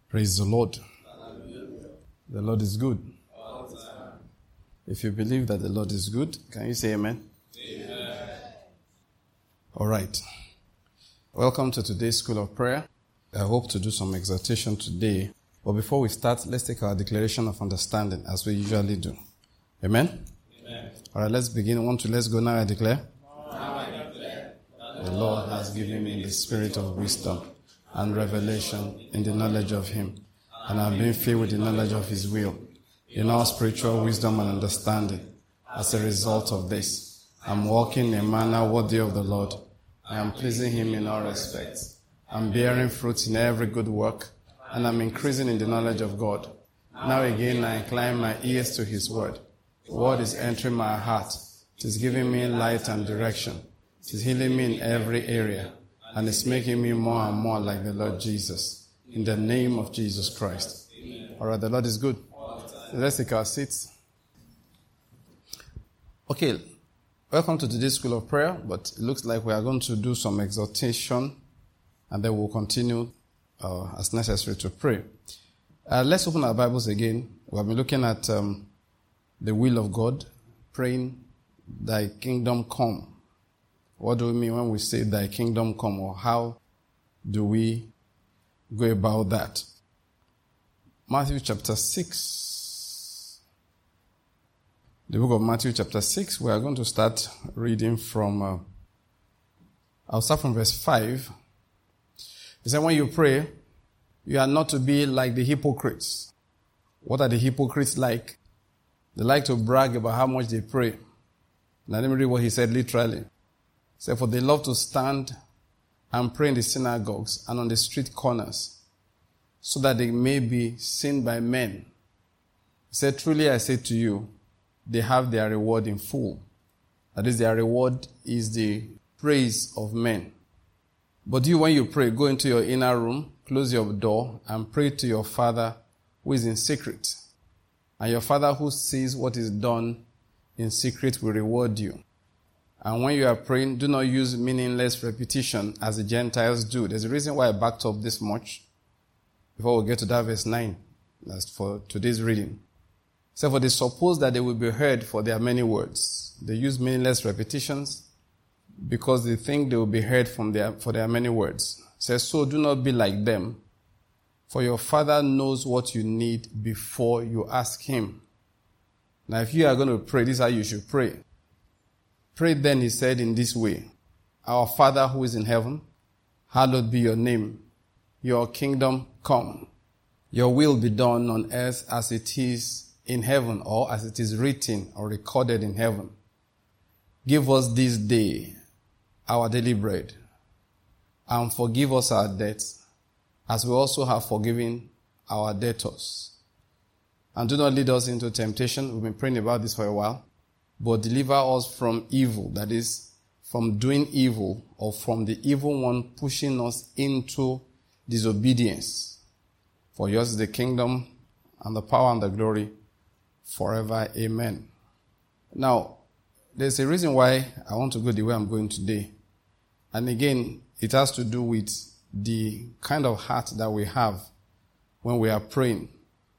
Praise the Lord. The Lord is good. If you believe that the Lord is good, can you say amen? Amen. All right. Welcome to today's School of Prayer. I hope to do some exhortation today. But before we start, let's take our declaration of understanding as we usually do. Amen? Amen. All right, let's begin. Let's go now. I declare. The Lord has given me the spirit of wisdom and revelation in the knowledge of Him, and I've been filled with the knowledge of His will, in all spiritual wisdom and understanding. As a result of this, I'm walking in a manner worthy of the Lord. I am pleasing Him in all respects. I'm bearing fruit in every good work, and I'm increasing in the knowledge of God. Now again, I incline my ears to His word. The word is entering my heart. It is giving me light and direction. It is healing me in every area, and it's making me more and more like the Lord Jesus. In the name of Jesus Christ. Amen. All right, the Lord is good. Let's take our seats. Okay, welcome to today's School of Prayer, but it looks like we are going to do some exhortation, and then we'll continue as necessary to pray. Let's open our Bibles again. We have been looking at the will of God, praying, Thy kingdom come. What do we mean when we say Thy kingdom come, or how do we go about that? Matthew chapter 6. The book of Matthew chapter 6, we are going to start reading from, I'll start from verse 5. It said, when you pray, you are not to be like the hypocrites. What are the hypocrites like? They like to brag about how much they pray. Now let me read what he said literally. He said, for they love to stand and pray in the synagogues and on the street corners, so that they may be seen by men. He said, truly I say to you, they have their reward in full. That is, their reward is the praise of men. But you, when you pray, go into your inner room, close your door, and pray to your Father who is in secret. And your Father who sees what is done in secret will reward you. And when you are praying, do not use meaningless repetition as the Gentiles do. There's a reason why I backed up this much before we get to that verse 9. That's for today's reading. So for they suppose that they will be heard for their many words. They use meaningless repetitions because they think they will be heard for their many words. It says, so do not be like them, for your Father knows what you need before you ask Him. Now if you are going to pray, this is how you should pray. Pray then, he said, in this way. Our Father who is in heaven, hallowed be your name. Your kingdom come. Your will be done on earth as it is in heaven, or as it is written or recorded in heaven. Give us this day our daily bread, and forgive us our debts, as we also have forgiven our debtors. And do not lead us into temptation. We've been praying about this for a while. But deliver us from evil, that is, from doing evil, or from the evil one pushing us into disobedience. For yours is the kingdom, and the power, and the glory, forever. Amen. Now, there's a reason why I want to go the way I'm going today. And again, it has to do with the kind of heart that we have when we are praying.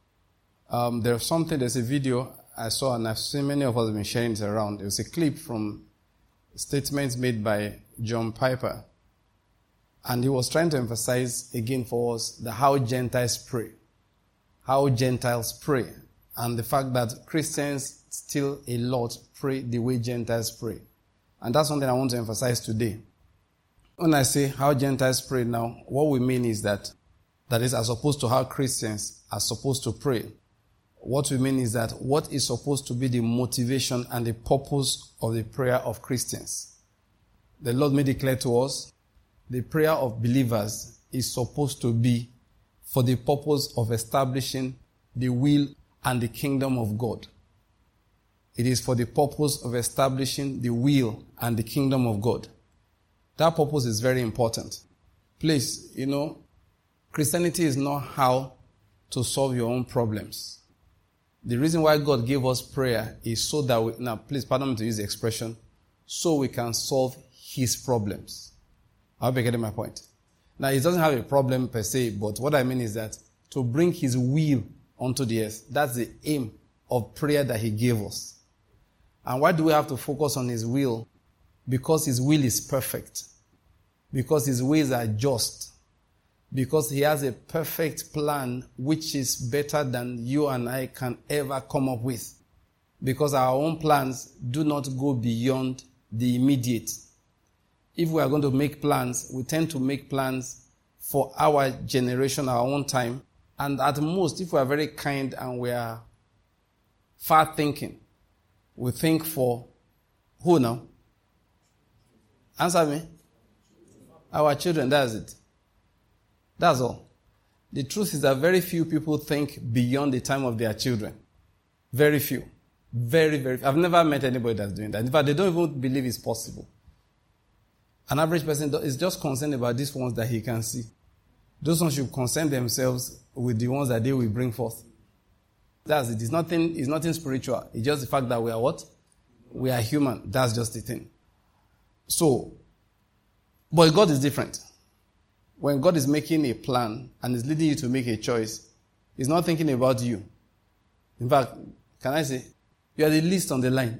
There's a video I saw, and I've seen many of us have been sharing it around. It was a clip from statements made by John Piper. And he was trying to emphasize again for us how Gentiles pray. How Gentiles pray. And the fact that Christians still a lot pray the way Gentiles pray. And that's something I want to emphasize today. When I say how Gentiles pray now, what we mean is that is as opposed to how Christians are supposed to pray. What we mean is that what is supposed to be the motivation and the purpose of the prayer of Christians. The Lord made it clear to us, the prayer of believers is supposed to be for the purpose of establishing the will and the kingdom of God. It is for the purpose of establishing the will and the kingdom of God. That purpose is very important. Please, Christianity is not how to solve your own problems. The reason why God gave us prayer is so that please pardon me to use the expression, so we can solve His problems. I hope you're getting my point. Now, He doesn't have a problem per se, but what I mean is that to bring his will onto the earth. That's the aim of prayer that he gave us. And why do we have to focus on his will? Because his will is perfect. Because his ways are just. Because he has a perfect plan which is better than you and I can ever come up with. Because our own plans do not go beyond the immediate. If we are going to make plans, we tend to make plans for our generation, our own time. And at most, if we are very kind and we are far thinking, we think for who now? Answer me. Our children, that's it. That's all. The truth is that very few people think beyond the time of their children. Very few. Very, very few. I've never met anybody that's doing that. In fact, they don't even believe it's possible. An average person is just concerned about these ones that he can see. Those ones should concern themselves with the ones that they will bring forth. That's it. It's nothing spiritual. It's just the fact that we are what? We are human. That's just the thing. So, but God is different. When God is making a plan and is leading you to make a choice, He's not thinking about you. In fact, can I say, you are the least on the line.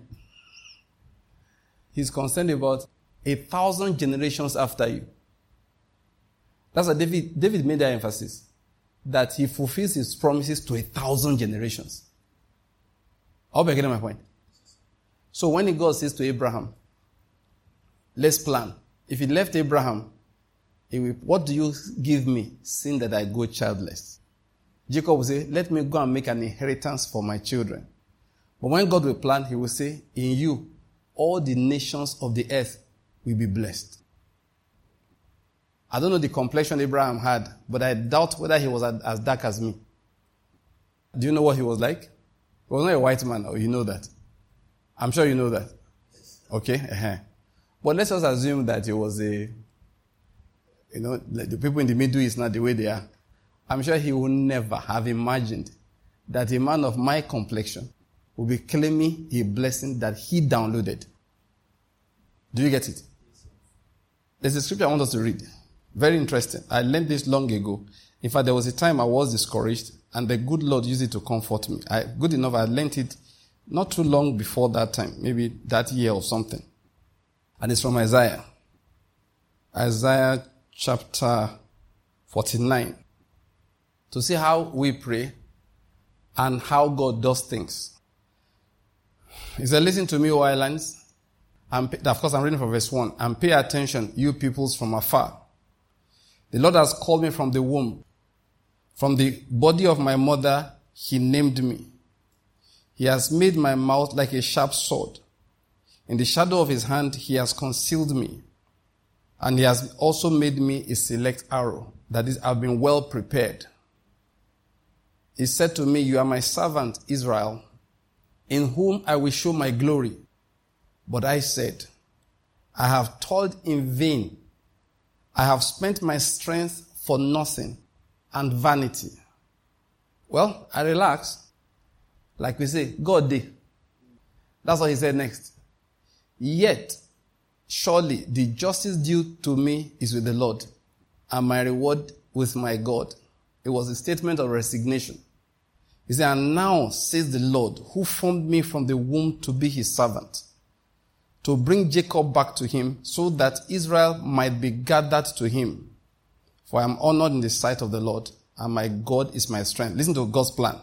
He's concerned about 1,000 generations after you. That's why David made that emphasis, that he fulfills his promises to 1,000 generations. I hope you're getting my point. So when God says to Abraham, let's plan. If he left Abraham, he will, what do you give me, seeing that I go childless? Jacob will say, let me go and make an inheritance for my children. But when God will plan, he will say, in you, all the nations of the earth will be blessed. I don't know the complexion Abraham had, but I doubt whether he was as dark as me. Do you know what he was like? He was not a white man, or you know that. I'm sure you know that. Okay? Uh-huh. But let's just assume that he was the people in the Middle East, not the way they are. I'm sure he would never have imagined that a man of my complexion will be claiming a blessing that he downloaded. Do you get it? There's a scripture I want us to read. Very interesting. I learned this long ago. In fact, there was a time I was discouraged, and the good Lord used it to comfort me. Good enough, I learned it not too long before that time, maybe that year or something. And it's from Isaiah. Isaiah chapter 49. To see how we pray and how God does things. He said, listen to me, O islands. And of course, I'm reading from verse 1. And pay attention, you peoples from afar. The Lord has called me from the womb. From the body of my mother, He named me. He has made my mouth like a sharp sword. In the shadow of His hand, He has concealed me. And He has also made me a select arrow. That is, I've been well prepared. He said to me, you are my servant, Israel, in whom I will show my glory. But I said, I have toiled in vain. I have spent my strength for nothing and vanity. Well, I relaxed. Like we say, God did. That's what he said next. Yet, surely the justice due to me is with the Lord, and my reward with my God. It was a statement of resignation. He said, and now says the Lord, who formed me from the womb to be his servant, to bring Jacob back to him, so that Israel might be gathered to him. For I am honored in the sight of the Lord, and my God is my strength. Listen to God's plan.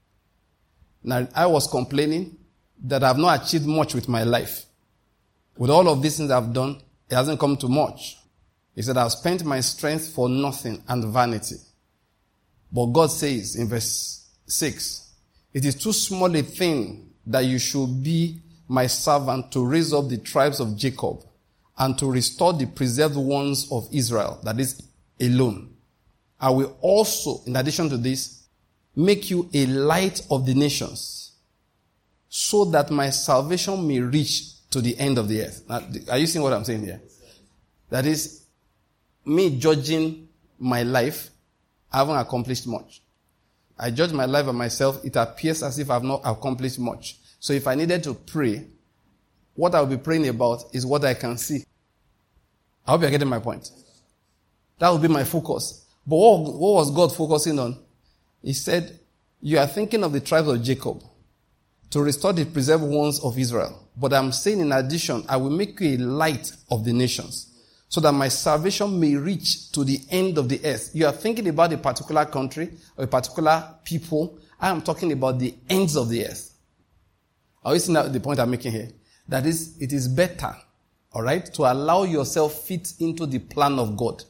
Now, I was complaining that I have not achieved much with my life. With all of these things I've done, it hasn't come to much. He said, I've spent my strength for nothing and vanity. But God says in verse 6, it is too small a thing that you should be my servant to raise up the tribes of Jacob and to restore the preserved ones of Israel, that is, alone. I will also, in addition to this, make you a light of the nations, so that my salvation may reach to the end of the earth. Now, are you seeing what I'm saying here? That is, me judging my life, I haven't accomplished much. I judge my life by myself, it appears as if I've not accomplished much. So if I needed to pray, what I'll be praying about is what I can see. I hope you're getting my point. That would be my focus. But what was God focusing on? He said, you are thinking of the tribes of Jacob to restore the preserved ones of Israel. But I'm saying in addition, I will make you a light of the nations so that my salvation may reach to the end of the earth. You are thinking about a particular country or a particular people. I am talking about the ends of the earth. Are you seeing the point I'm making here? That is, it is better, all right, to allow yourself fit into the plan of God.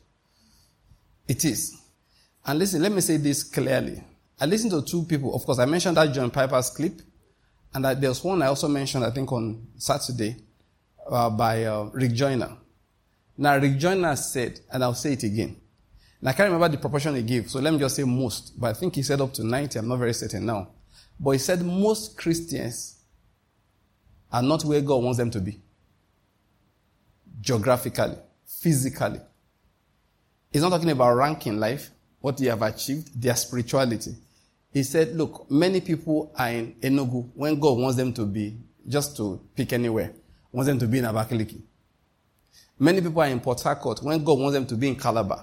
It is. And listen, let me say this clearly. I listened to two people. Of course, I mentioned that John Piper's clip. And there's one I also mentioned, I think, on Saturday by Rick Joyner. Now, Rick Joyner said, and I'll say it again. And I can't remember the proportion he gave, so let me just say most. But I think he said up to 90. I'm not very certain now. But he said most Christians are not where God wants them to be. Geographically, physically. He's not talking about rank in life, what they have achieved, their spirituality. He said, look, many people are in Enugu when God wants them to be, just to pick anywhere, wants them to be in Abakaliki. Many people are in Port Harcourt when God wants them to be in Calabar.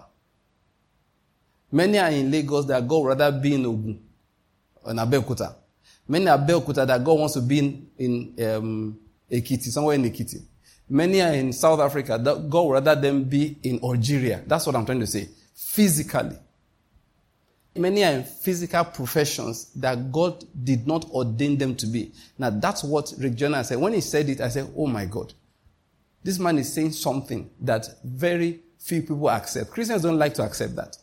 Many are in Lagos that God would rather be in Ogun or in Abeokuta. Many are Abeokuta that God wants to be in Ekiti, somewhere in Ekiti. Many are in South Africa that God would rather them be in Algeria. That's what I'm trying to say. Physically. Many are in physical professions that God did not ordain them to be. Now, that's what Rick Joyner said. When he said it, I said, oh my God. This man is saying something that very few people accept. Christians don't like to accept that.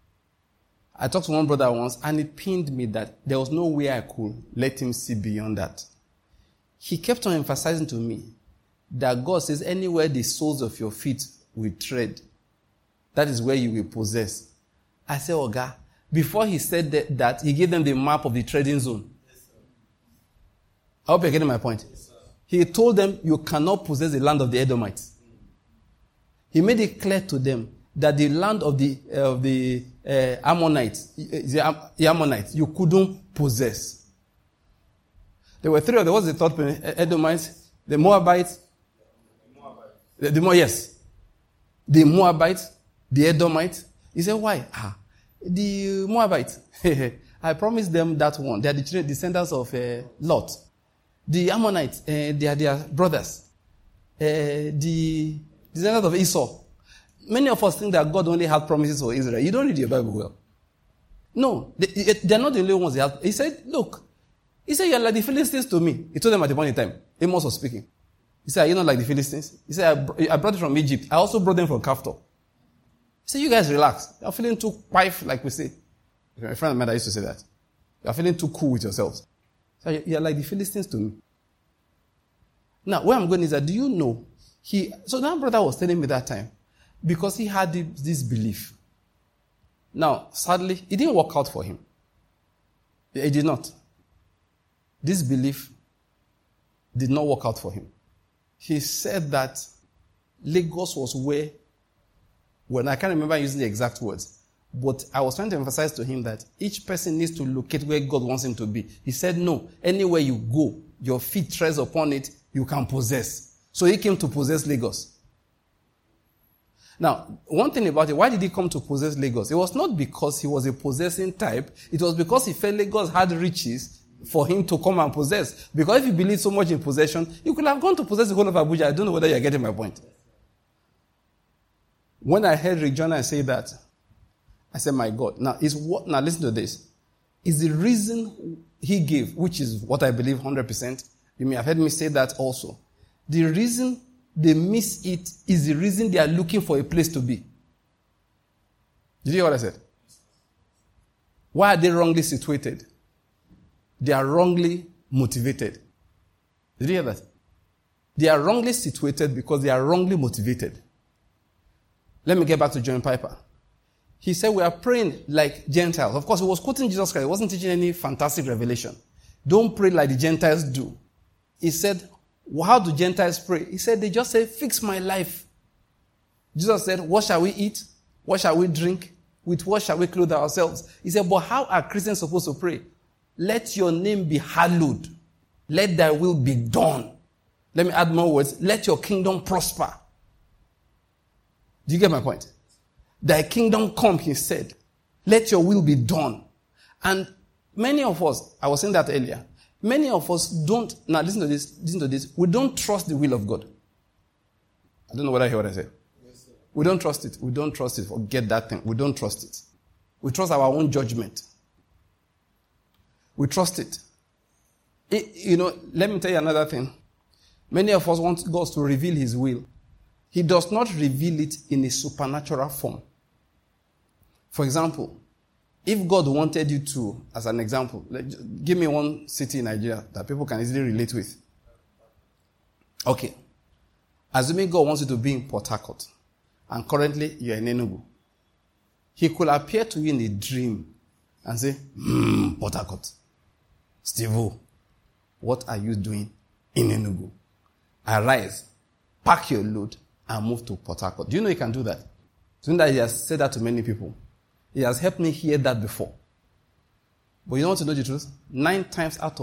I talked to one brother once, and it pained me that there was no way I could let him see beyond that. He kept on emphasizing to me that God says, anywhere the soles of your feet will tread, that is where you will possess. I said, oh God. Before he said that, he gave them the map of the trading zone. Yes, I hope you're getting my point. Yes, he told them, you cannot possess the land of the Edomites. He made it clear to them that the land of the Ammonites, you couldn't possess. There were three of them. What was the third one? Edomites, the Moabites. The Moabites, the Edomites. He said, why? The Moabites, I promised them that one. They are the descendants of Lot. The Ammonites, they are their brothers. The descendants of Esau. Many of us think that God only had promises for Israel. You don't read your Bible well. No, they are not the only ones they have. He said, look, you're like the Philistines to me. He told them at the point in time. Amos was speaking. He said, are you not like the Philistines? He said, I brought it from Egypt. I also brought them from Kaftor. He said, you guys relax. You're feeling too pipe, like we say. A friend of mine that used to say that. You're feeling too cool with yourselves. So you're like the Philistines to me. Now, where I'm going is that, do you know, so that brother was telling me that time, because he had this belief. Now, sadly, it didn't work out for him. It did not. This belief did not work out for him. He said that Lagos was where, I can't remember using the exact words, but I was trying to emphasize to him that each person needs to locate where God wants him to be. He said, no, anywhere you go, your feet treads upon it, you can possess. So he came to possess Lagos. Now, one thing about it, why did he come to possess Lagos? It was not because he was a possessing type. It was because he felt Lagos had riches for him to come and possess. Because if he believed so much in possession, you could have gone to possess the whole of Abuja. I don't know whether you're getting my point. When I heard Rick Joyner say that, I said, my God. Now listen to this. Is the reason he gave, which is what I believe 100%. You may have heard me say that also. The reason they miss it is the reason they are looking for a place to be. Did you hear what I said? Why are they wrongly situated? They are wrongly motivated. Did you hear that? They are wrongly situated because they are wrongly motivated. Let me get back to John Piper. He said we are praying like Gentiles. Of course, he was quoting Jesus Christ. He wasn't teaching any fantastic revelation. Don't pray like the Gentiles do. He said, how do Gentiles pray? He said, they just say, fix my life. Jesus said, what shall we eat? What shall we drink? With what shall we clothe ourselves? He said, but how are Christians supposed to pray? Let your name be hallowed. Let thy will be done. Let me add more words. Let your kingdom prosper. Do you get my point? Thy kingdom come, he said. Let your will be done. And many of us, I was saying that earlier, many of us don't, now listen to this, we don't trust the will of God. I don't know whether you hear what I said. Yes, we don't trust it. We don't trust it. Forget that thing. We don't trust it. We trust our own judgment. We trust it. Let me tell you another thing. Many of us want God to reveal His will. He does not reveal it in a supernatural form. For example, if God wanted you to, as an example, give me one city in Nigeria that people can easily relate with. Okay. Assuming God wants you to be in Port Harcourt, and currently you're in Enugu, He could appear to you in a dream and say, Port Harcourt, Steve, what are you doing in Enugu? Arise, pack your load, and move to Port Harcourt. Do you know He can do that? Do you know that He has said that to many people? He has helped me hear that before. But you want to know the truth? 95 times out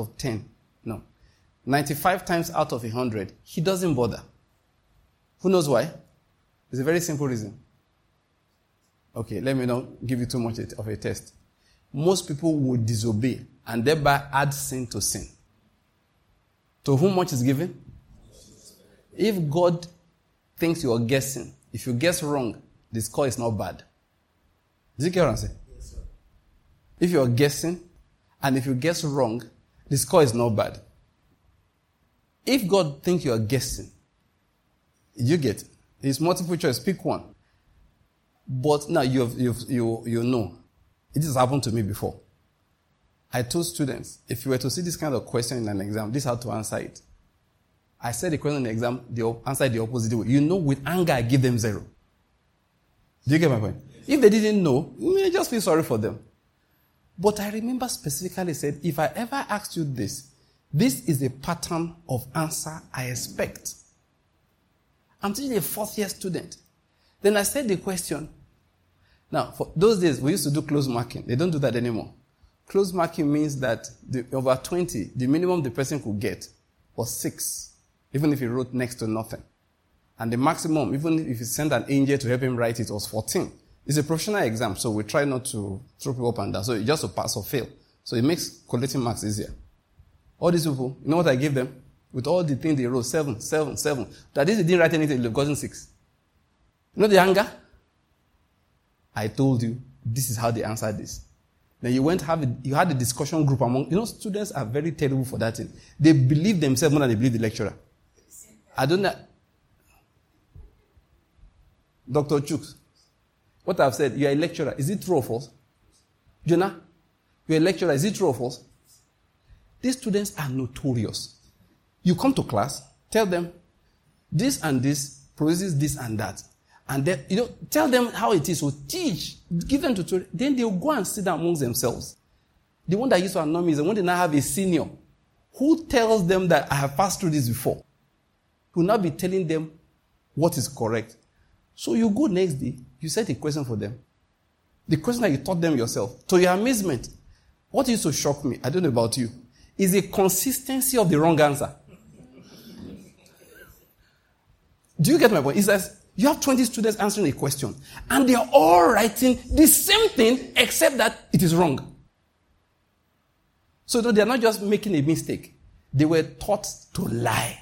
of 100, He doesn't bother. Who knows why? It's a very simple reason. Okay, let me not give you too much of a test. Most people would disobey and thereby add sin to sin. To whom much is given? If God thinks you are guessing, if you guess wrong, the score is not bad. Did you get what I'm saying? Yes, sir. If you are guessing, and if you guess wrong, the score is not bad. If God thinks you are guessing, you get it. It's multiple choice. Pick one. But now you know. It has happened to me before. I told students, if you were to see this kind of question in an exam, this is how to answer it. I said the question in the exam, they answered the opposite way. With anger, I give them 0. Do you get my point? Yes. If they didn't know, you may just feel sorry for them. But I remember specifically said, if I ever asked you this is a pattern of answer I expect. I'm still a 4th-year student. Then I said the question. Now, for those days, we used to do close marking. They don't do that anymore. Close marking means that over 20, the minimum the person could get was 6, even if he wrote next to nothing. And the maximum, even if you sent an angel to help him write it, was 14. It's a professional exam, so we try not to throw people up and down. So it's just to pass or fail. So it makes collecting marks easier. All these people, you know what I gave them? With all the things they wrote, 7, 7, 7. That is, they didn't write anything, they've gotten 6. You know the anger? I told you, this is how they answered this. Then you had a discussion group among, students are very terrible for that thing. They believe themselves more than they believe the lecturer. I don't know. Dr. Chooks, what I've said, you're a lecturer. Is it true or false? Jonah, you're a lecturer. Is it true or false? These students are notorious. You come to class, tell them, this and this produces this and that. And then, tell them how it is. So teach, give them tutorial. Then they'll go and sit down amongst themselves. The one that used to annoy me is the one that now have a senior who tells them that I have passed through this before. Who will now be telling them what is correct. So you go next day, you set a question for them. The question that you taught them yourself. To your amazement, what used to shock me, I don't know about you, is the consistency of the wrong answer. Do you get my point? It says, you have 20 students answering a question, and they are all writing the same thing, except that it is wrong. So they are not just making a mistake. They were taught to lie.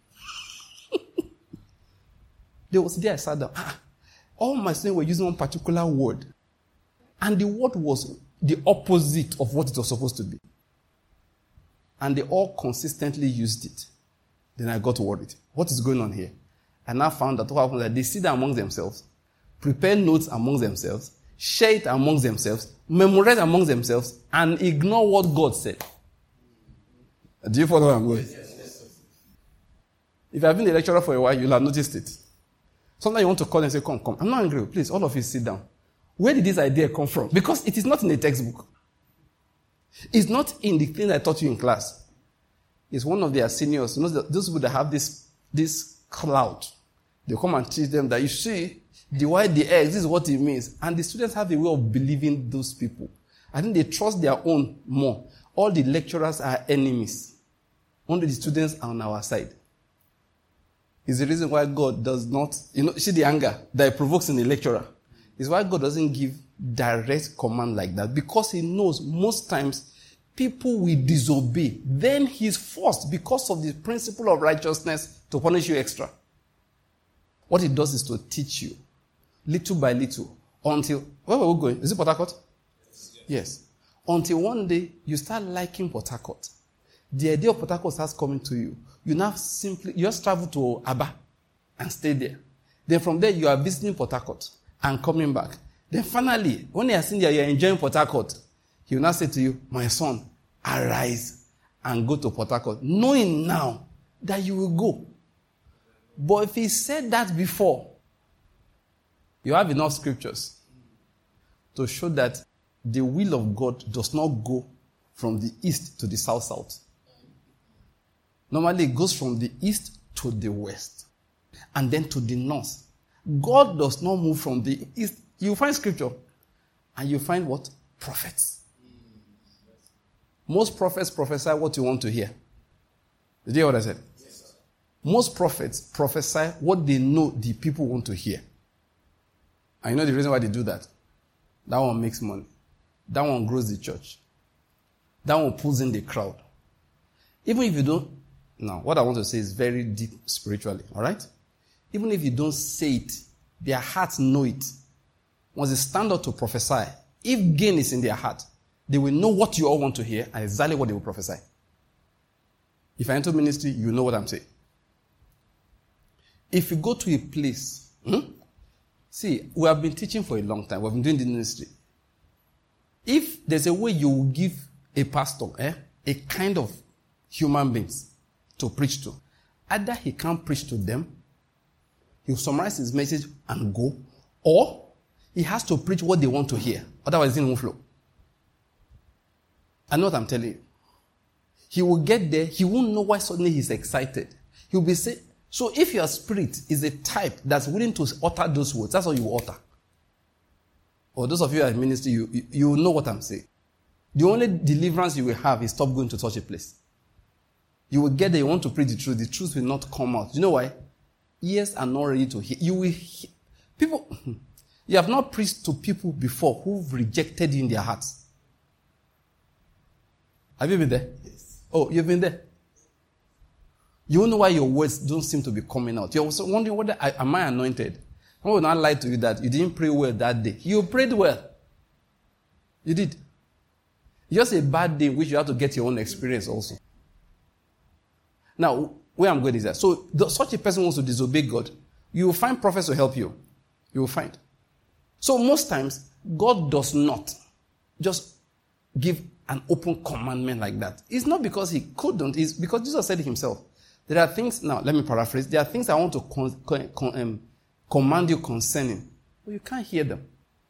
They was there, I sat down. All my students were using one particular word, and the word was the opposite of what it was supposed to be. And they all consistently used it. Then I got worried. What is going on here? And I found that what happened that they sit down among themselves, prepare notes among themselves, share it among themselves, memorize among themselves, and ignore what God said. Do you follow where I'm going? Yes. If I've been a lecturer for a while, you'll have noticed it. Sometimes you want to call and say, come. I'm not angry. Please, all of you sit down. Where did this idea come from? Because it is not in the textbook. It's not in the thing I taught you in class. It's one of their seniors. Those people that have this cloud. They come and teach them that, you see, the Y, the X, this is what it means. And the students have a way of believing those people. I think they trust their own more. All the lecturers are enemies. Only the students are on our side. It's the reason why God does not, see the anger that it provokes in the lecturer. It's why God doesn't give direct command like that because he knows most times people will disobey. Then he's forced, because of the principle of righteousness, to punish you extra. What he does is to teach you, little by little, until... Where were we going? Is it Port Harcourt? Yes. Until one day, you start liking Port Harcourt. The idea of Port Harcourt starts coming to you. You just travel to Aba and stay there. Then from there, you are visiting Port Harcourt and coming back. Then finally, when you are sitting there, you are enjoying Port Harcourt. He will now say to you, my son, arise and go to Port Harcourt, knowing now that you will go. But if he said that before, you have enough scriptures to show that the will of God does not go from the east to the south. Normally, it goes from the east to the west and then to the north. God does not move from the east. You find scripture and you find what? Prophets. Most prophets prophesy what you want to hear. Did you hear what I said? Yes, most prophets prophesy what they know the people want to hear. And you know the reason why they do that? That one makes money. That one grows the church. That one pulls in the crowd. Even if you don't... Now, what I want to say is very deep spiritually, all right? Even if you don't say it, their hearts know it. Once they stand up to prophesy, if gain is in their heart, they will know what you all want to hear and exactly what they will prophesy. If I enter ministry, you know what I'm saying. If you go to a place... See, we have been teaching for a long time. We have been doing the ministry. If there's a way you will give a pastor a kind of human beings to preach to, either he can't preach to them, he'll summarize his message and go, or he has to preach what they want to hear. Otherwise, it won't flow. I know what I'm telling you. He will get there, he won't know why suddenly he's excited. He'll be saying, so if your spirit is a type that's willing to utter those words, that's what you utter. Or those of you in ministry, you know what I'm saying. The only deliverance you will have is stop going to such a place. You will get there, you want to preach the truth will not come out. You know why? Ears are not ready to hear. You will hear. People, you have not preached to people before who've rejected you in their hearts. Have you been there? Yes. Oh, you've been there. You won't know why your words don't seem to be coming out. You're also wondering, whether am I anointed? I will not lie to you that you didn't pray well that day. You prayed well. You did. Just a bad day in which you have to get your own experience also. Now, where I'm going is that. So, such a person wants to disobey God. You will find prophets to help you. You will find. So, most times, God does not just give an open commandment like that. It's not because he couldn't. It's because Jesus said it himself. There are things, now, let me paraphrase. There are things I want to command you concerning, but you can't hear them.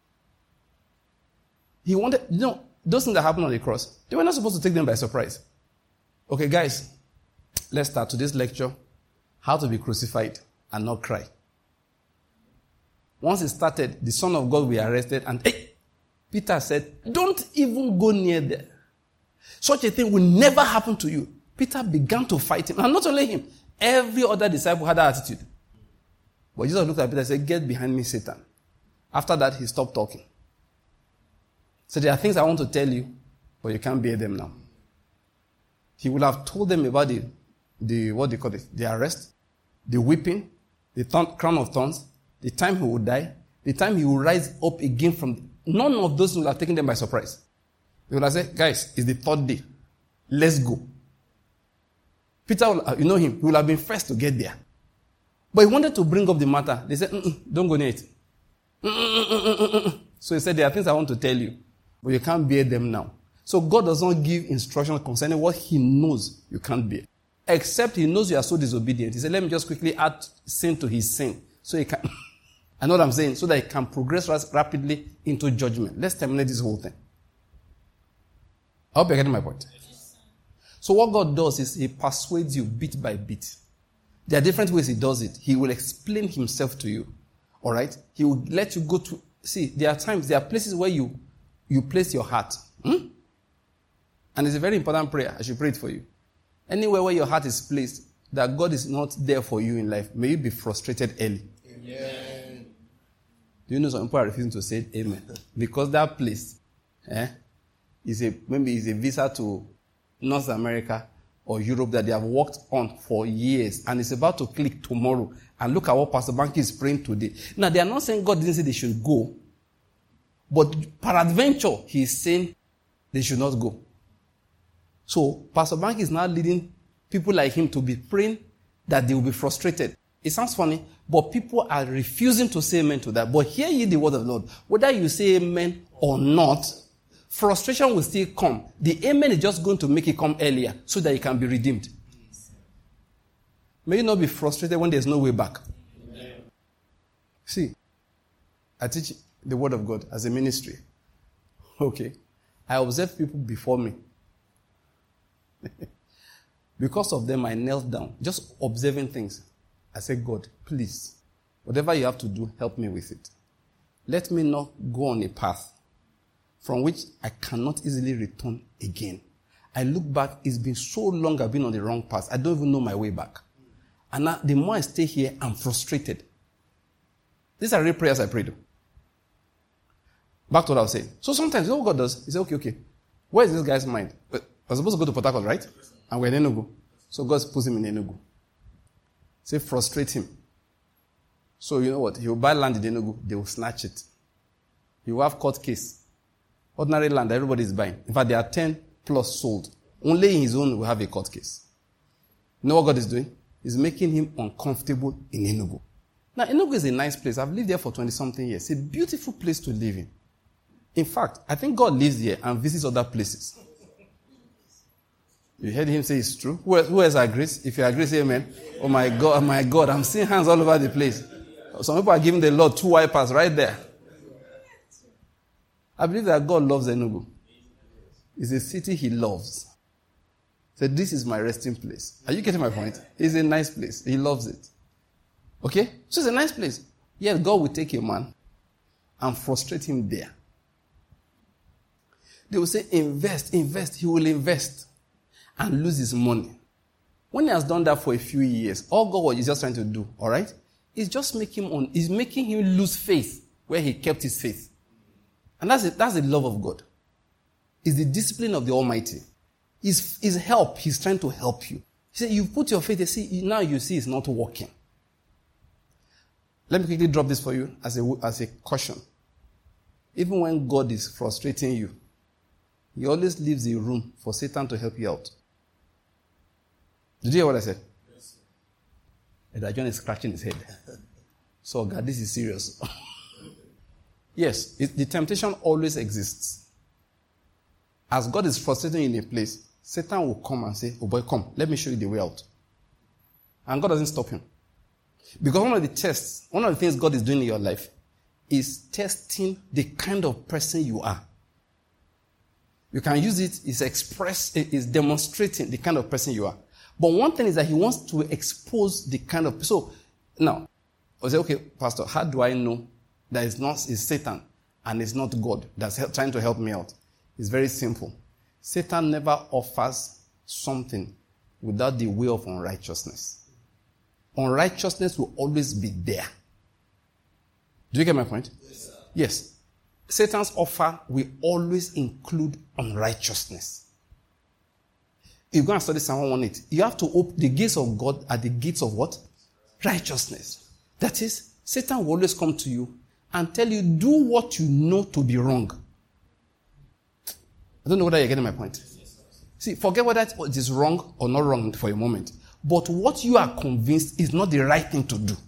He wanted, those things that happened on the cross, they were not supposed to take them by surprise. Okay, guys, let's start today's lecture, how to be crucified and not cry. Once it started, the Son of God will be arrested and, Peter said, don't even go near there. Such a thing will never happen to you. Peter began to fight him. And not only him, every other disciple had that attitude. But Jesus looked at Peter and said, get behind me, Satan. After that, he stopped talking. So there are things I want to tell you, but you can't bear them now. He would have told them about the what they call it, the arrest, the whipping, the crown of thorns, the time he would die, the time he would rise up again from... None of those would have taken them by surprise. They would have said, guys, it's the third day. Let's go. Peter, you know him, he would have been first to get there. But he wanted to bring up the matter. They said, don't go near it. So he said, there are things I want to tell you, but you can't bear them now. So God does not give instructions concerning what he knows you can't bear. Except he knows you are so disobedient. He said, let me just quickly add sin to his sin. So he can, I know what I'm saying, so that he can progress rapidly into judgment. Let's terminate this whole thing. I hope you're getting my point. So what God does is he persuades you bit by bit. There are different ways he does it. He will explain himself to you. All right? He will let you go to... See, there are places where you place your heart. And it's a very important prayer. I should pray it for you. Anywhere where your heart is placed, that God is not there for you in life, may you be frustrated early. Amen. Do you know some people are refusing to say amen? Because that place maybe is a visa to North America or Europe that they have worked on for years and it's about to click tomorrow. And look at what Pastor Banky is praying today. Now, they are not saying God didn't say they should go, but peradventure, he is saying they should not go. So, Pastor Banky is now leading people like him to be praying that they will be frustrated. It sounds funny, but people are refusing to say amen to that. But hear ye the word of the Lord. Whether you say amen or not, frustration will still come. The amen is just going to make it come earlier so that it can be redeemed. May you not be frustrated when there's no way back. Amen. See, I teach the word of God as a ministry. Okay. I observe people before me. Because of them, I knelt down, just observing things. I said, God, please, whatever you have to do, help me with it. Let me not go on a path from which I cannot easily return again. I look back, it's been so long I've been on the wrong path. I don't even know my way back. And now, the more I stay here, I'm frustrated. These are real prayers I prayed. Back to what I was saying. So sometimes, you know what God does? He says, okay. Where is this guy's mind? We're supposed to go to Port Harcourt, right? And we're in Enugu. So God puts him in Enugu. Say, frustrate him. So you know what? He will buy land in Enugu. They will snatch it. He will have court case. Ordinary land, everybody is buying. In fact, there are 10 plus sold. Only in his own will have a court case. You know what God is doing? He's making him uncomfortable in Enugu. Now, Enugu is a nice place. I've lived there for 20-something years. It's a beautiful place to live in. In fact, I think God lives here and visits other places. You heard him say it's true. Who else agrees? If you agree, say amen. Oh my God, I'm seeing hands all over the place. Some people are giving the Lord 2 wipers right there. I believe that God loves Enugu. It's a city he loves. So this is my resting place. Are you getting my point? It's a nice place. He loves it. Okay? So it's a nice place. Yet God will take a man and frustrate him there. They will say, invest. He will invest and lose his money. When he has done that for a few years, all God is just trying to do, all right, is just making him lose faith where he kept his faith. And that's the love of God. It's the discipline of the Almighty. His help. He's trying to help you. He said, you put your faith, now you see it's not working. Let me quickly drop this for you as a caution. Even when God is frustrating you, he always leaves a room for Satan to help you out. Did you hear what I said? Yes. Edward John is scratching his head. So, God, this is serious. Yes, the temptation always exists. As God is frustrating you in a place, Satan will come and say, oh boy, come, let me show you the way out. And God doesn't stop him. Because one of the things God is doing in your life is testing the kind of person you are. You can use it, it's demonstrating the kind of person you are. But one thing is that he wants to expose the kind of... So, now, I say, okay, Pastor, how do I know that it's Satan and it's not God that's trying to help me out? It's very simple. Satan never offers something without the way of unrighteousness. Unrighteousness will always be there. Do you get my point? Yes, sir. Yes. Satan's offer will always include unrighteousness. If you go and study Psalm 118, you have to open the gates of God at the gates of what? Righteousness. That is, Satan will always come to you and tell you, do what you know to be wrong. I don't know whether you're getting my point. See, forget whether it is wrong or not wrong for a moment. But what you are convinced is not the right thing to do.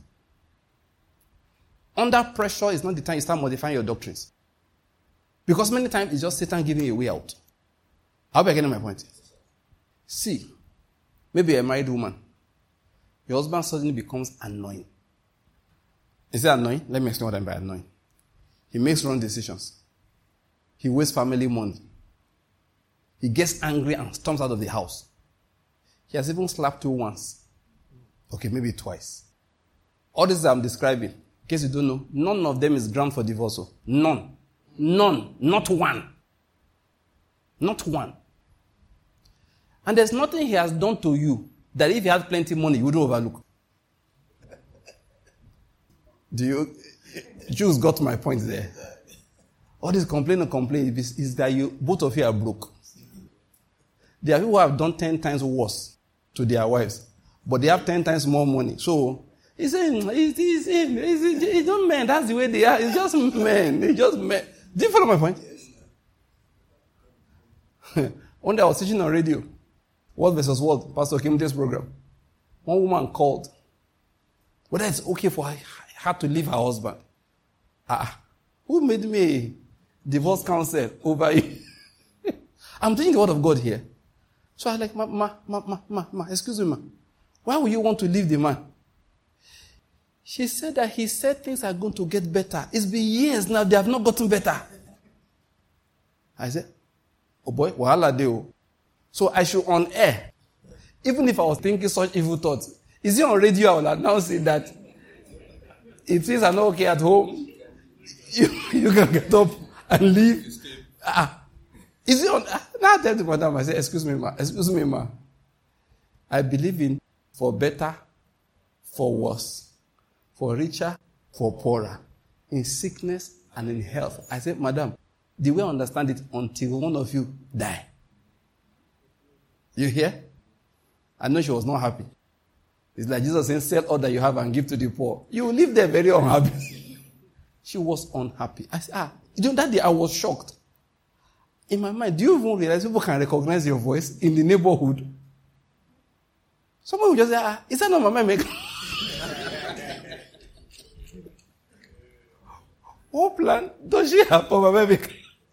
Under pressure is not the time you start modifying your doctrines. Because many times it's just Satan giving you a way out. I hope you're getting my point. See, maybe you're a married woman. Your husband suddenly becomes annoying. Is it annoying? Let me explain what I mean by annoying. He makes wrong decisions. He wastes family money. He gets angry and storms out of the house. He has even slapped you once. Okay, maybe twice. All this I'm describing, in case you don't know, none of them is ground for divorce. None. Not one. Not one. And there's nothing he has done to you that if he had plenty of money, you wouldn't overlook. Do you? Jews got my point there. All this complaint is that both of you are broke. There are people who have done 10 times worse to their wives, but they have 10 times more money. So, he's saying, it's not men. That's the way they are. It's just men. It's just men. Do you follow my point? One day I was teaching on radio. Word versus Word, Pastor Kim's program. One woman called. Whether it's okay for her to leave her husband. Who made me a divorce counsel over you? I'm doing the word of God here. So I was like, ma, excuse me, ma. Why would you want to leave the man? She said that he said things are going to get better. It's been years now, they have not gotten better. I said, oh boy, wahala deo. So I should on air. Even if I was thinking such evil thoughts, is it on radio? I will announce it that if things are not okay at home, you can get up and leave. Is it on? Now I tell the madam, I say, excuse me, ma. I believe in for better, for worse, for richer, for poorer, in sickness and in health. I said, madam, the way I understand it until one of you die. You hear? I know she was not happy. It's like Jesus saying, sell all that you have and give to the poor. You will live there very unhappy. She was unhappy. I said, that day I was shocked. In my mind, do you even realize people can recognize your voice in the neighborhood? Someone will just say, is that not Mama Emeka? What plan does she have for Mama Emeka?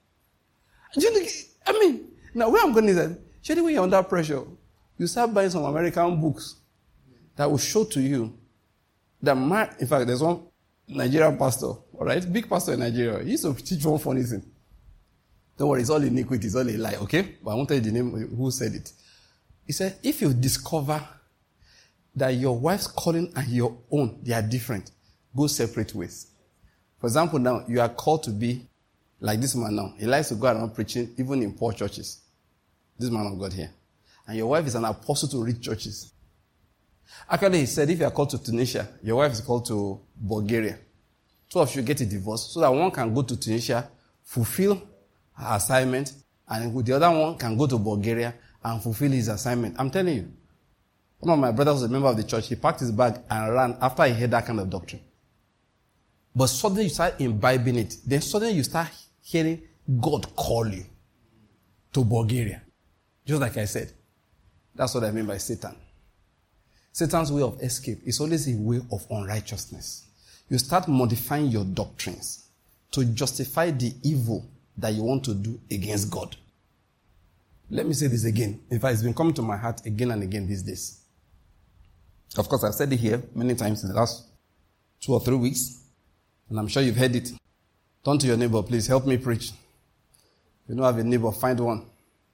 Now where I'm going is that, surely when you're under pressure, you start buying some American books that will show to you that in fact, there's one Nigerian pastor, all right, big pastor in Nigeria. He used to teach one funny thing. Don't worry, it's all iniquity, it's all a lie, okay? But I won't tell you the name who said it. He said, if you discover that your wife's calling and your own, they are different, go separate ways. For example, now, you are called to be like this man now. He likes to go around preaching, even in poor churches. This man of God here. And your wife is an apostle to rich churches. Actually, he said, if you are called to Tunisia, your wife is called to Bulgaria. Two of you get a divorce so that one can go to Tunisia, fulfill her assignment, and the other one can go to Bulgaria and fulfill his assignment. I'm telling you. One of my brothers was a member of the church. He packed his bag and ran after he heard that kind of doctrine. But suddenly you start imbibing it. Then suddenly you start hearing God call you to Bulgaria. Just like I said. That's what I mean by Satan. Satan's way of escape is always a way of unrighteousness. You start modifying your doctrines to justify the evil that you want to do against God. Let me say this again. In fact, it's been coming to my heart again and again these days. Of course, I've said it here many times in the last 2 or 3 weeks. And I'm sure you've heard it. Turn to your neighbor, please. Help me preach. If you don't have a neighbor, find one.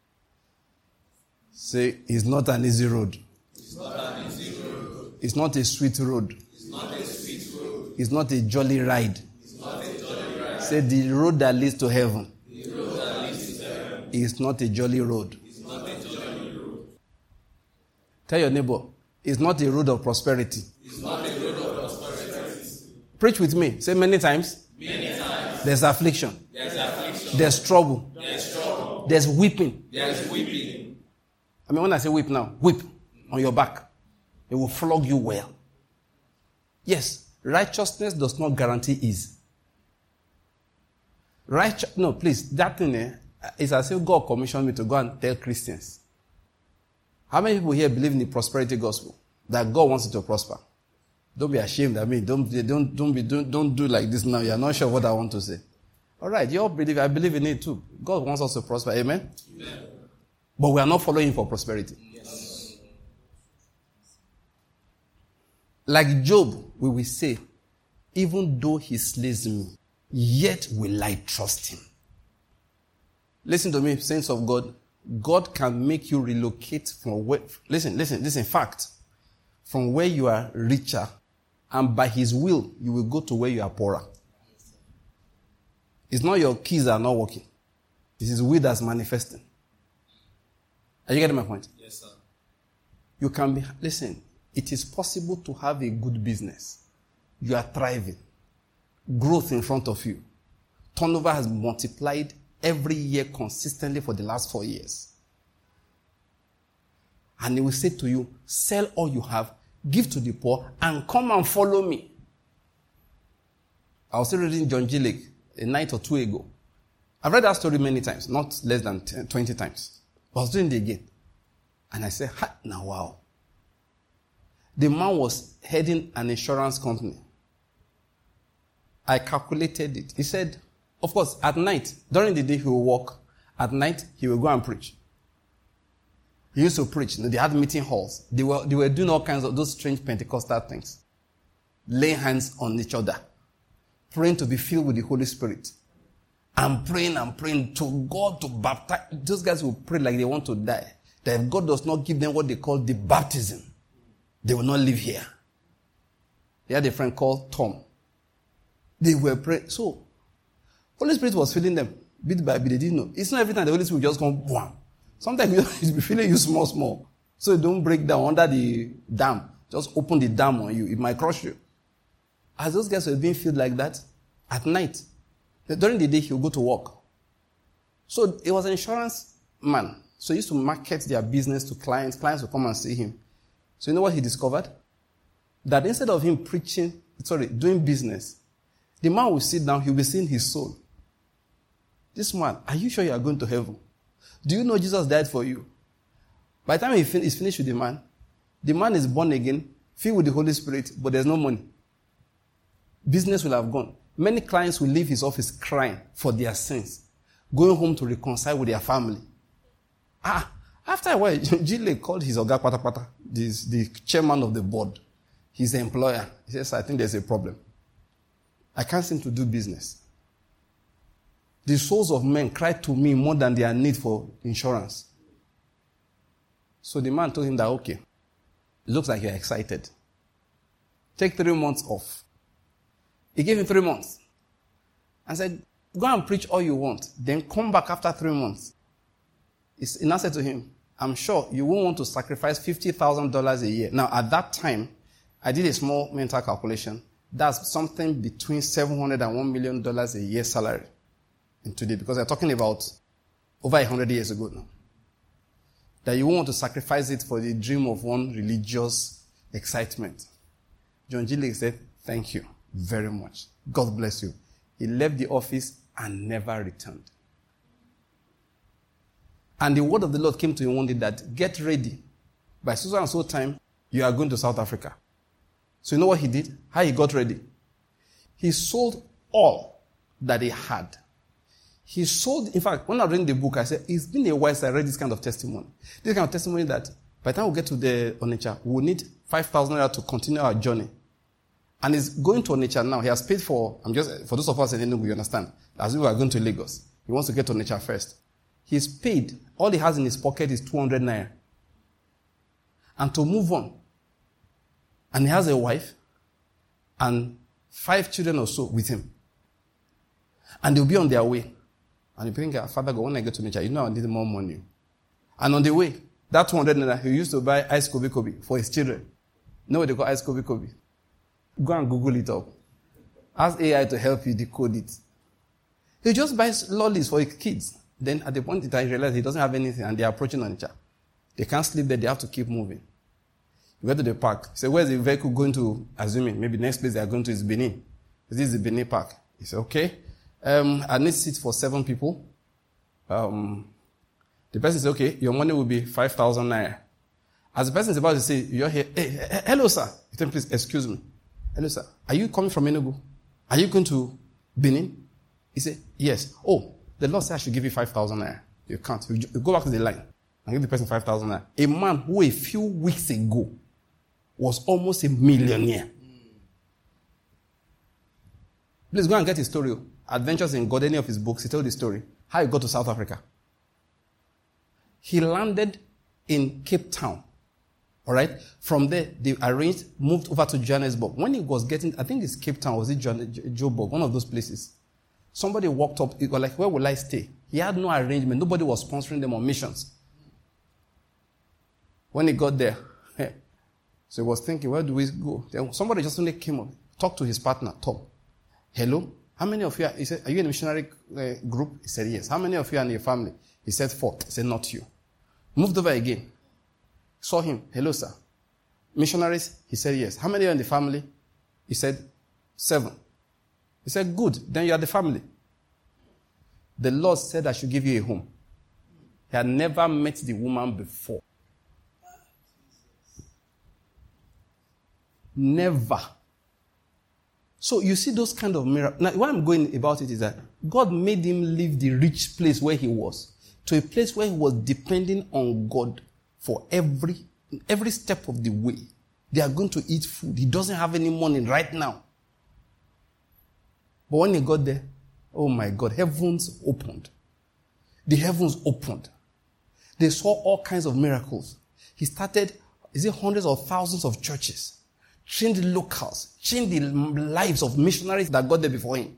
Say, it's not an easy road. It's not an easy road. It's not a sweet road. It's not a sweet road. It's not a jolly ride. It's not a jolly ride. Say, the road that leads to heaven. The road that leads to heaven. Is not a jolly road. It's not a jolly road. Tell your neighbor, it's not a road of prosperity. It's not a road of prosperity. Preach with me. Say many times. Many times. There's affliction. There's affliction. There's trouble. There's trouble. There's weeping. There's weeping. When I say whip now, whip on your back. It will flog you well. Yes, righteousness does not guarantee ease. No, please, that thing is as if God commissioned me to go and tell Christians. How many people here believe in the prosperity gospel? That God wants you to prosper. Don't be ashamed. Don't do like this now. You're not sure what I want to say. All right, you all believe. I believe in it too. God wants us to prosper. Amen? Amen. But we are not following for prosperity. Yes. Like Job, we will say, even though he slays me, yet will I trust him. Listen to me, saints of God. God can make you relocate from where, listen, fact, from where you are richer, and by his will, you will go to where you are poorer. It's not your keys that are not working. It's his will that's manifesting. Are you getting my point? Yes, sir. You can be, listen, it is possible to have a good business. You are thriving. growth in front of you. Turnover has multiplied every year consistently for the last 4 years. And he will say to you, sell all you have, give to the poor, and come and follow me. I was still reading John G. Lake a night or two ago. I've read that story many times, not less than 20 times. But I was doing it again. And I said, now wow. The man was heading an insurance company. I calculated it. He said, of course, at night, during the day he will work. At night, he will go and preach. He used to preach. They had meeting halls. They were doing all kinds of those strange Pentecostal things. Laying hands on each other. Praying to be filled with the Holy Spirit. And praying to God to baptize. Those guys will pray like they want to die. That if God does not give them what they call the baptism, they will not live here. They had a friend called Tom. They were praying. So, Holy Spirit was filling them bit by bit. They didn't know. It's not every time the Holy Spirit will just come, wham. Sometimes he'll be feeling you small. So you don't break down under the dam. Just open the dam on you. It might crush you. As those guys were being filled like that, at night, during the day, he'll go to work. So he was an insurance man. So he used to market their business to clients. Clients would come and see him. So you know what he discovered? That instead of him doing business, the man will sit down, he'll be seeing his soul. This man, are you sure you are going to heaven? Do you know Jesus died for you? By the time he's finished with the man is born again, filled with the Holy Spirit, but there's no money. Business will have gone. Many clients will leave his office crying for their sins, going home to reconcile with their family. After a while, G. called his Oga Patapata, the chairman of the board, his employer. He says, I think there's a problem. I can't seem to do business. The souls of men cry to me more than their need for insurance. So the man told him that, okay, it looks like you're excited. Take 3 months off. He gave him 3 months. And said, go and preach all you want. Then come back after 3 months. He now said to him, I'm sure you won't want to sacrifice $50,000 a year. Now, at that time, I did a small mental calculation. That's something between $700 and $1 million a year salary in today, because we're talking about over 100 years ago now. That you won't want to sacrifice it for the dream of one religious excitement. John G. Lake said, thank you very much. God bless you. He left the office and never returned. And the word of the Lord came to him one day that, get ready. By so and so time, you are going to South Africa. So you know what he did? How he got ready? He sold all that he had. He sold, in fact, when I read the book, I said, it's been a while since I read this kind of testimony. This kind of testimony that by the time we get to the Onitsha, we'll need 5,000 naira to continue our journey. And he's going to Onitsha now. He has paid for those of us in Enugu, you understand, as we are going to Lagos. He wants to get to Onitsha first. He's paid. All he has in his pocket is 200 naira. And to move on. And he has a wife and 5 children or so with him. And they'll be on their way. And you think, Father God, when I get to Onitsha, you know I need more money. And on the way, that 200 naira, he used to buy ice kobe for his children. You know what they call ice kobe? Go and Google it up. Ask AI to help you decode it. He just buys lollies for his kids. Then at the point in time, he realizes he doesn't have anything and they're approaching Onitsha. They can't sleep there, they have to keep moving. You go to the park. He said, where's the vehicle going to? Assuming maybe the next place they are going to is Benin. This is the Benin Park. He said, okay. I need seats for 7 people. The person said, okay, your money will be 5,000 naira. As the person is about to say, you're here. Hey, hello, sir. He said, please, excuse me. Hello, sir. Are you coming from Enugu? Are you going to Benin? He said, yes. Oh, the Lord said I should give you 5,000 naira. You can't. You go back to the line and give the person 5,000 naira. A man who a few weeks ago was almost a millionaire. Please go and get his story. Adventures in God, any of his books, he told the story. How he got to South Africa. He landed in Cape Town. All right? From there, they moved over to Johannesburg. When he was getting, I think it's Cape Town, was it Joburg, one of those places. Somebody walked up, he was like, where will I stay? He had no arrangement. Nobody was sponsoring them on missions. When he got there, so he was thinking, where do we go? Then somebody just only came up, talked to his partner, Tom. Hello? How many of you he said, are you in a missionary group? He said, yes. How many of you are in your family? He said, 4. He said, not you. Moved over again. Saw him. Hello, sir. Missionaries? He said, yes. How many are in the family? He said, 7. He said, good. Then you are the family. The Lord said I should give you a home. He had never met the woman before. Never. So you see those kind of miracles. Now, why I'm going about it is that God made him leave the rich place where he was to a place where he was depending on God for every step of the way. They are going to eat food. He doesn't have any money right now. But when he got there, oh my God, heavens opened. The heavens opened. They saw all kinds of miracles. He started, hundreds of thousands of churches. Trained the locals. Changed the lives of missionaries that got there before him.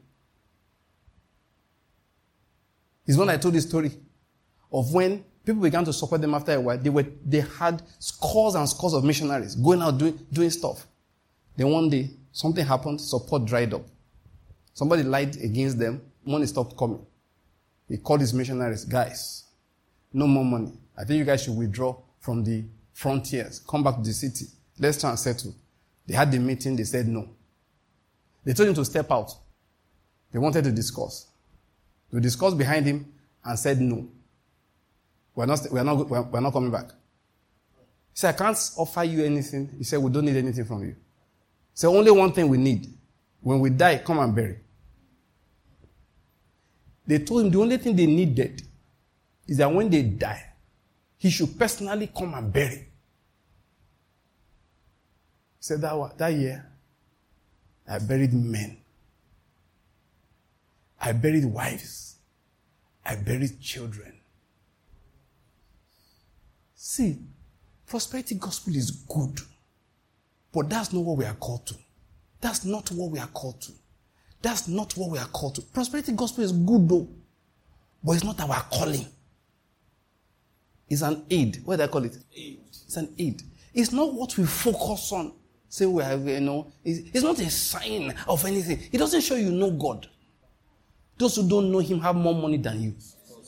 It's when I told the story of when people began to support them after a while. They had scores and scores of missionaries going out doing stuff. Then one day, something happened, support dried up. Somebody lied against them, money stopped coming. He called his missionaries, guys, no more money. I think you guys should withdraw from the frontiers. Come back to the city. Let's try and settle. They had the meeting, they said no. They told him to step out. They wanted to discuss. They discussed behind him and said no. We're not coming back. He said, I can't offer you anything. He said, we don't need anything from you. He said, only one thing we need. When we die, come and bury. They told him the only thing they needed is that when they die, he should personally come and bury. He said that year, I buried men. I buried wives. I buried children. See, prosperity gospel is good, but that's not what we are called to. That's not what we are called to. That's not what we are called to. Prosperity gospel is good though, but it's not our calling. It's an aid. What do I call it? Aid. It's an aid. It's not what we focus on. Say we have, it's not a sign of anything. It doesn't show you know God. Those who don't know him have more money than you.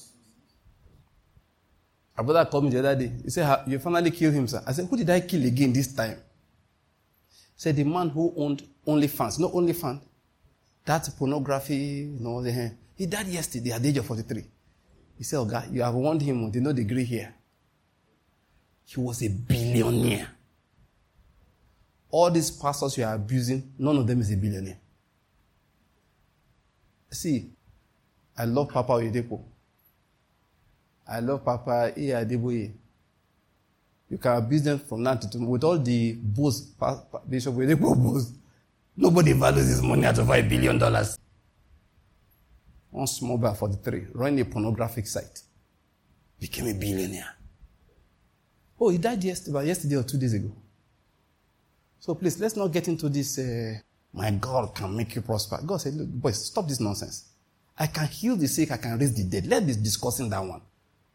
A brother called me the other day. He said, you finally killed him, sir. I said, who did I kill again this time? He said, the man who owned OnlyFans. No OnlyFans. That's pornography, he died yesterday at the age of 43. He said, oh God, you have warned him. They know the gray hair. He was a billionaire. All these pastors you are abusing, none of them is a billionaire. See, I love Papa Oyedepo. I love Papa Adeboye. You can abuse them from now to tomorrow. With all the boasts, Bishop Oyedepo boasts, nobody values his money at over $1 billion. One small boy, 43, running a pornographic site, became a billionaire. Oh, he died yesterday or 2 days ago. So please, let's not get into this, my God can make you prosper. God said, look, boys, stop this nonsense. I can heal the sick, I can raise the dead. Let's be discussing that one.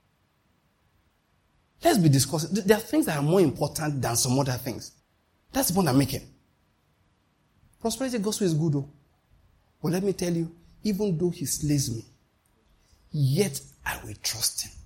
Let's be discussing. There are things that are more important than some other things. That's the point I'm making. Prosperity gospel is good though. But let me tell you, even though he slays me, yet I will trust him.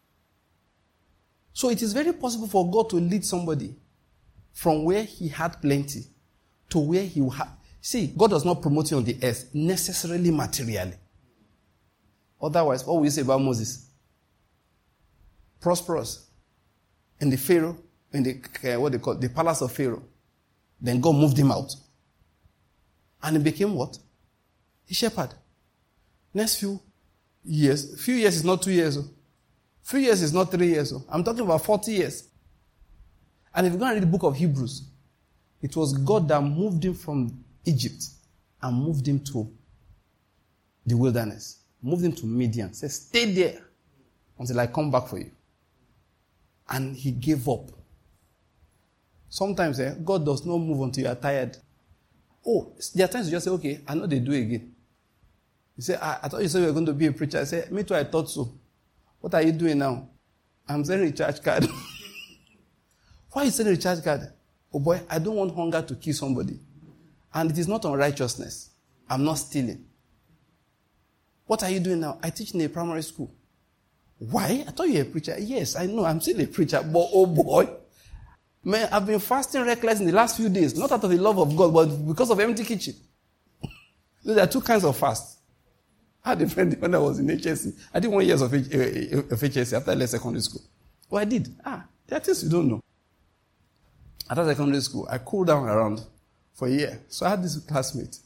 So it is very possible for God to lead somebody from where he had plenty to where he will have. See, God does not promote you on the earth necessarily materially. Otherwise, what will you say about Moses? Prosperous. In the Pharaoh, in the, what they call the palace of Pharaoh. Then God moved him out. And he became what? A shepherd. Next few years is not 2 years. Few years is not 3 years. I'm talking about 40 years. And if you go and read the book of Hebrews, it was God that moved him from Egypt and moved him to the wilderness. Moved him to Midian. Said, stay there until I come back for you. And he gave up. Sometimes God does not move until you are tired. Oh, there are times you just say, okay, I know they do again. You say, I thought you said you were going to be a preacher. I said, me too, I thought so. What are you doing now? I'm sending a recharge card. Why are you sending a recharge card? Oh boy, I don't want hunger to kill somebody. And it is not unrighteousness. I'm not stealing. What are you doing now? I teach in a primary school. Why? I thought you were a preacher. Yes, I know. I'm still a preacher. But oh boy. Man, I've been fasting reckless in the last few days. Not out of the love of God, but because of empty kitchen. There are two kinds of fast. I had a friend when I was in HSC. I did 1 year of HSC after I left secondary school. Well, I did. There are things you don't know. After secondary school, I cooled down around for a year. So I had this classmate.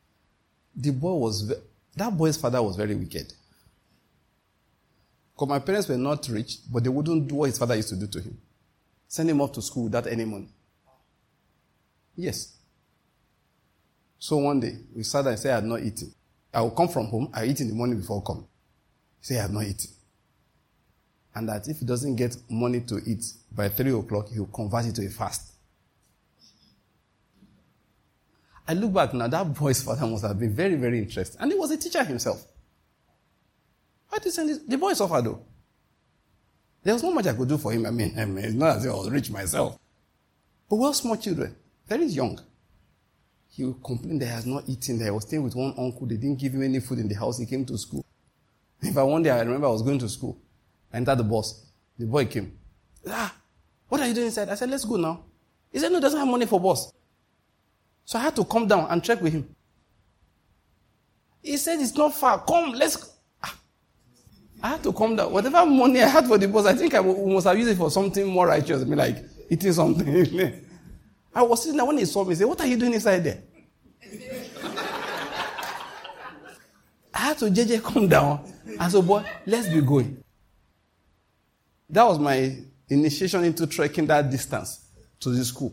That boy's father was very wicked. Because my parents were not rich, but they wouldn't do what his father used to do to him. Send him off to school without any money. Yes. So one day, we sat there and said, I had not eaten. I will come from home, I eat in the morning before I come. He said, I have not eaten. And that if he doesn't get money to eat by 3 o'clock, he will convert it to a fast. I look back now, that boy's father must have been very, very interested. And he was a teacher himself. Why did he send this? The boy suffered though. There was not much I could do for him. I mean, it's not as if I was rich myself. But we're small children, very young. He would complain that he has not eaten. That he was staying with one uncle. They didn't give him any food in the house. He came to school. In fact, one day I remember I was going to school. I entered the bus. The boy came. What are you doing inside? I said, let's go now. He said, no, he doesn't have money for bus. So I had to come down and trek with him. He said, it's not far. Come, let's go. I had to come down. Whatever money I had for the bus, I think I must have used it for something more righteous. I mean, like eating something. I was sitting there when he saw me. He said, what are you doing inside there? I had to JJ come down. I said, boy, let's be going. That was my initiation into trekking that distance to the school.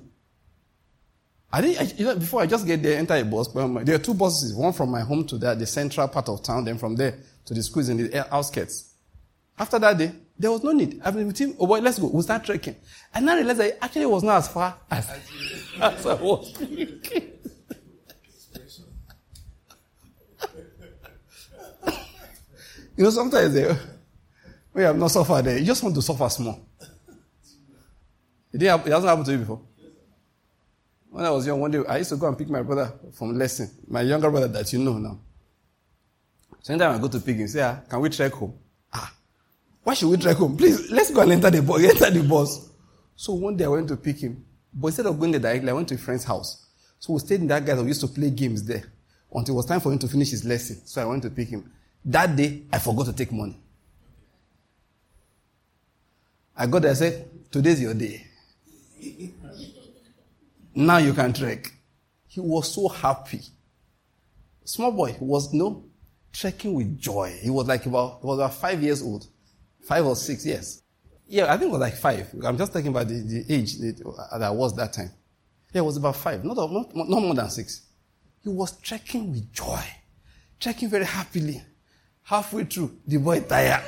Before I just get there, enter a bus. There are two buses, one from my home to the central part of town, then from there to the schools in the outskirts. After that day, there was no need. I mean, with him, oh boy, let's go. We'll start trekking. And I realized that it actually was not as far as I was thinking. Sometimes when you have not suffered there, you just want to suffer small. It hasn't happened to you before. When I was young, one day, I used to go and pick my brother from lesson. My younger brother that you know now. So anytime I go to pick him, say, can we trek home? Why should we trek home? Please, let's go and enter the bus. So one day I went to pick him. But instead of going there directly, I went to a friend's house. So we stayed in that guy's house. We used to play games there until it was time for him to finish his lesson. So I went to pick him. That day, I forgot to take money. I got there and said, today's your day. Now you can trek. He was so happy. Small boy, he was, trekking with joy. He was about 5 years old. 5 or 6 years. Yeah, I think it was like 5. I'm just talking about the age that I was that time. Yeah, it was about 5, not more than 6. He was trekking with joy. Trekking very happily. Halfway through, the boy tired.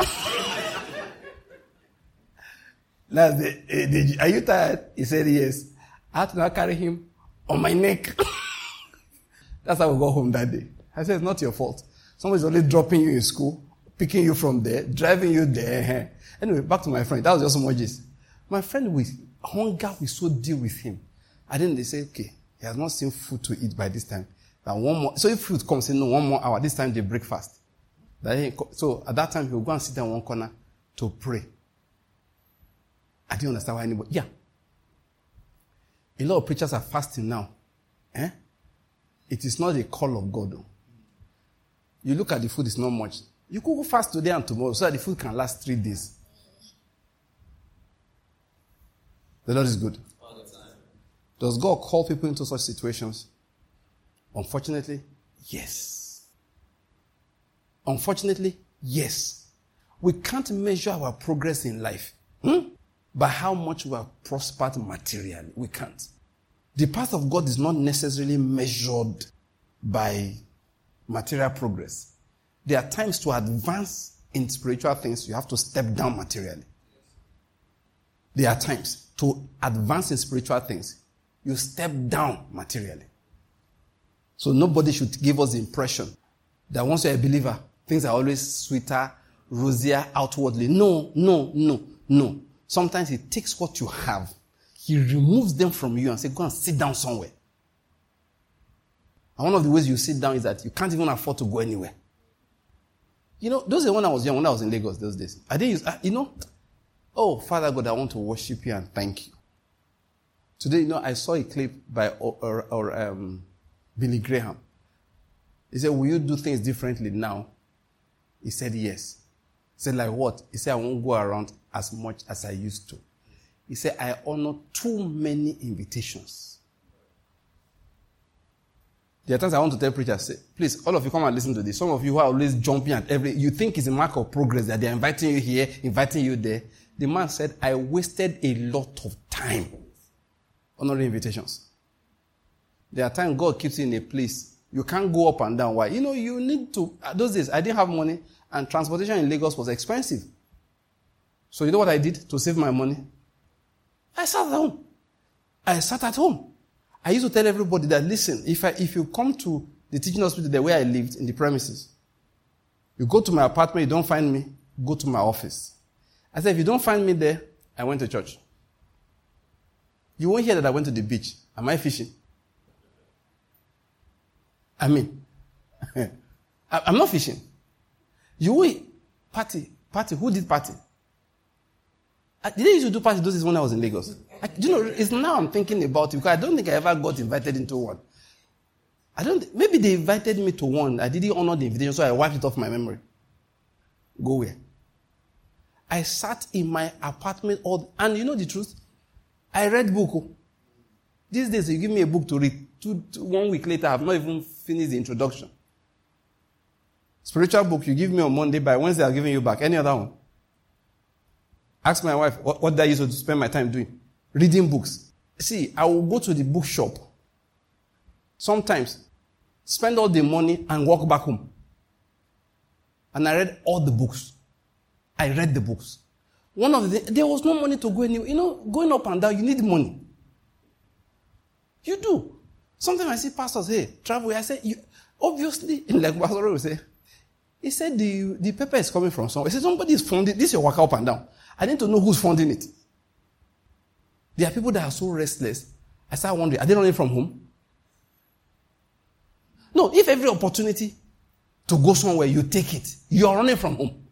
Are you tired? He said yes. I had to now carry him on my neck. That's how we got home that day. I said, it's not your fault. Somebody's only dropping you in school, picking you from there, driving you there. Anyway, back to my friend. That was just Mojis. My friend, with hunger, we so deal with him. And then they say, okay, he has not seen food to eat by this time. That one more. So if food comes in, 1 more hour. This time they break fast. So at that time, he will go and sit in one corner to pray. I didn't understand why anybody. Yeah. A lot of preachers are fasting now. It is not a call of God, though. You look at the food, it's not much. You could go fast today and tomorrow so that the food can last 3 days. The Lord is good. All the time. Does God call people into such situations? Unfortunately, yes. Unfortunately, yes. We can't measure our progress in life by how much we have prospered materially. We can't. The path of God is not necessarily measured by material progress. There are times to advance in spiritual things, you have to step down materially. There are times to advance in spiritual things, you step down materially. So nobody should give us the impression that once you're a believer, things are always sweeter, rosier outwardly. No. Sometimes he takes what you have, he removes them from you and says, go and sit down somewhere. And one of the ways you sit down is that you can't even afford to go anywhere. You know, those are when I was young, when I was in Lagos those days. I didn't use, oh, Father God, I want to worship you and thank you. Today, I saw a clip by Billy Graham. He said, will you do things differently now? He said, yes. He said, like what? He said, I won't go around as much as I used to. He said, I honor too many invitations. There are times I want to tell preachers, say, please, all of you come and listen to this. Some of you who are always jumping at you think it's a mark of progress that they're inviting you here, inviting you there. The man said, I wasted a lot of time honoring invitations. There are times God keeps you in a place. You can't go up and down. Why? You need to, those days, I didn't have money and transportation in Lagos was expensive. So you know what I did to save my money? I sat at home. I used to tell everybody that, listen, if you come to the teaching hospital there where I lived in the premises, you go to my apartment, you don't find me, go to my office. I said, if you don't find me there, I went to church. You won't hear that I went to the beach. Am I fishing? I'm not fishing. You will party. Who did party? Did they used to do party those days when I was in Lagos? It's now I'm thinking about it because I don't think I ever got invited into one. Maybe they invited me to one. I didn't honor the invitation, so I wiped it off my memory. Go where? I sat in my apartment and you know the truth? I read book. These days, you give me a book to read. 1 week later, I have not even finished the introduction. Spiritual book, you give me on Monday, by Wednesday, I'll give you back. Any other one? Ask my wife, what did I used to spend my time doing? Reading books. See, I will go to the bookshop. Sometimes, spend all the money and walk back home. And I read all the books. I read the books. There was no money to go anywhere. Going up and down, you need money. You do. Sometimes I see pastors, hey, travel. I say, obviously, like Pastor will say, he said the paper is coming from somewhere. He said, somebody is funding this. You walk up and down. I need to know who's funding it. There are people that are so restless. I start wondering, are they running from home? No, if every opportunity to go somewhere, you take it, you are running from home.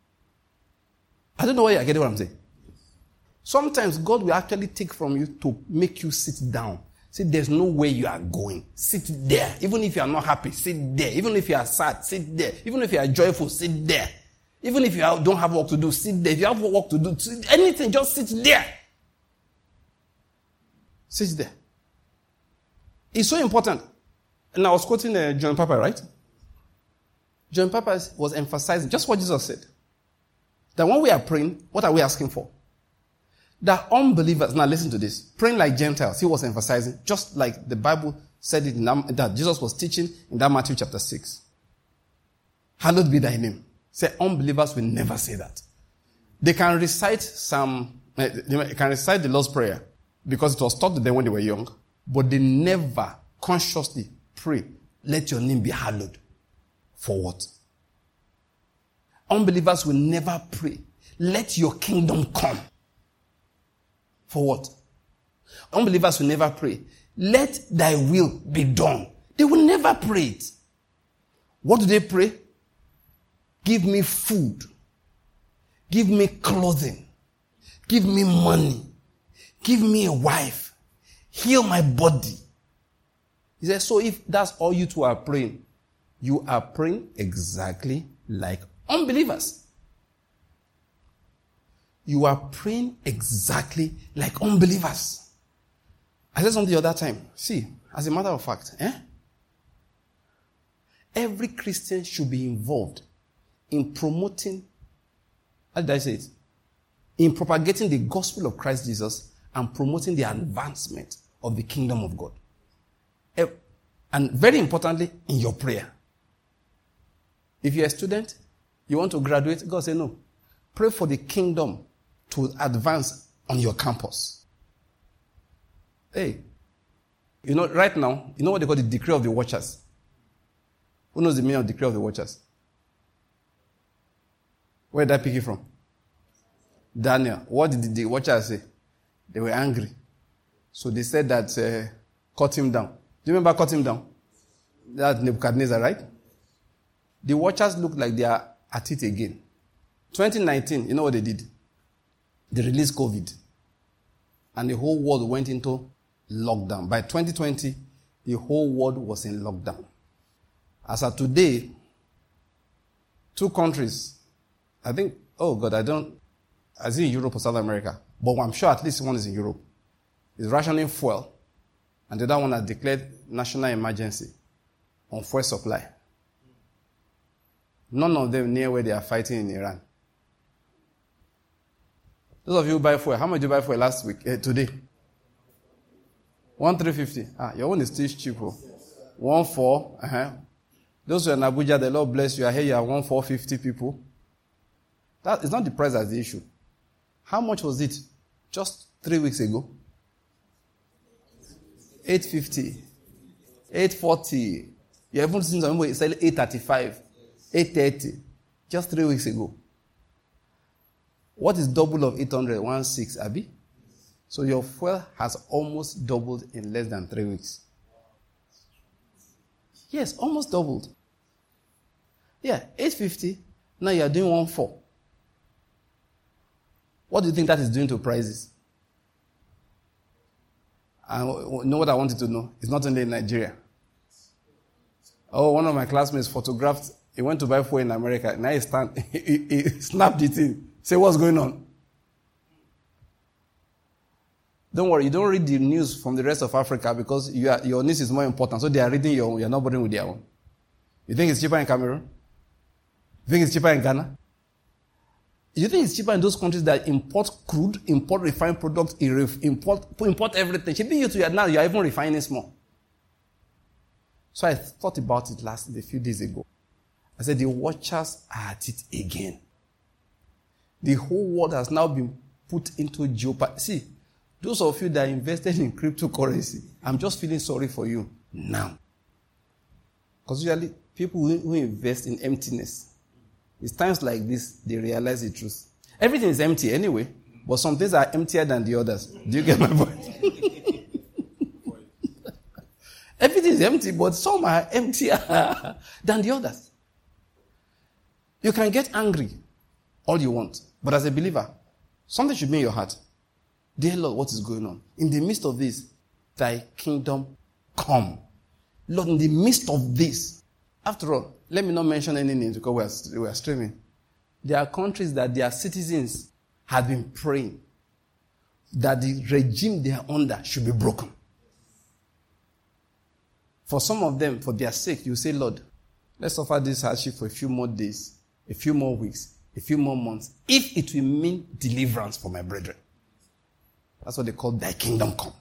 I don't know why you're getting what I'm saying. Sometimes God will actually take from you to make you sit down. See, there's no way you are going. Sit there. Even if you are not happy, sit there. Even if you are sad, sit there. Even if you are joyful, sit there. Even if you don't have work to do, sit there. If you have work to do, anything, just sit there. Sit there. It's so important. And I was quoting John Papa, right? John Papa was emphasizing just what Jesus said. That when we are praying, what are we asking for? That unbelievers, now listen to this, praying like Gentiles, he was emphasizing, just like the Bible said it, that Jesus was teaching in that Matthew chapter 6. Hallowed be thy name. Say, unbelievers will never say that. They can recite the Lord's Prayer because it was taught to them when they were young, but they never consciously pray, let your name be hallowed. For what? Unbelievers will never pray, let your kingdom come. For what? Unbelievers will never pray, let thy will be done. They will never pray it. What do they pray? Give me food. Give me clothing. Give me money. Give me a wife. Heal my body. He says, so if that's all you two are praying, you are praying exactly like unbelievers. You are praying exactly like unbelievers. I said something the other time. See, as a matter of fact, every Christian should be involved in promoting, how did I say it? In propagating the gospel of Christ Jesus and promoting the advancement of the kingdom of God. And very importantly, in your prayer. If you're a student, you want to graduate, God say no. Pray for the kingdom to advance on your campus. Hey, right now, you know what they call the decree of the watchers? Who knows the meaning of the decree of the watchers? Where did I pick it from? Daniel. What did the watchers say? They were angry. So they said that, cut him down. Do you remember cut him down? That's Nebuchadnezzar, right? The watchers look like they are at it again. 2019, you know what they did? They released COVID. And the whole world went into lockdown. By 2020, the whole world was in lockdown. As of today, 2 countries, I think, I see in Europe or South America, but I'm sure at least one is in Europe, is rationing fuel. And the other one has declared national emergency on fuel supply. None of them near where they are fighting in Iran. Those of you who buy fuel, how much did you buy fuel last week? Today? 1,350. Your own is still cheap. 1,400. Those who are in Abuja, the Lord bless you. I hear you are 1,450 people. That is not the price that's the issue. How much was it just 3 weeks ago? 850. 840. You haven't seen somebody sell 835. 830. Just 3 weeks ago. What is double of 800? 16, Abi? So your fuel has almost doubled in less than 3 weeks. Yes, almost doubled. Yeah, 850. Now you are doing 14. What do you think that is doing to prices? And you know what I wanted to know? It's not only in Nigeria. One of my classmates photographed, he went to buy fuel in America. Now he snapped it in. Say, what's going on? Don't worry, you don't read the news from the rest of Africa because your news is more important. So they are reading your own. You're not bothering with their own. You think it's cheaper in Cameroon? You think it's cheaper in Ghana? You think it's cheaper in those countries that import crude, import refined products, import everything? Shipping you to now, you're even refining small. So I thought about it a few days ago. I said, the watchers are at it again. The whole world has now been put into jeopardy. See, those of you that invested in cryptocurrency, I'm just feeling sorry for you now. Because usually, people who invest in emptiness, it's times like this, they realize the truth. Everything is empty anyway, but some things are emptier than the others. Do you get my point? Everything is empty, but some are emptier than the others. You can get angry all you want, but as a believer, something should be in your heart. Dear Lord, what is going on? In the midst of this, thy kingdom come. Lord, in the midst of this, after all, let me not mention any names because we are streaming. There are countries that their citizens have been praying that the regime they are under should be broken. For some of them, for their sake, you say, Lord, let's suffer this hardship for a few more days, a few more weeks, a few more months, if it will mean deliverance for my brethren. That's what they call thy kingdom come.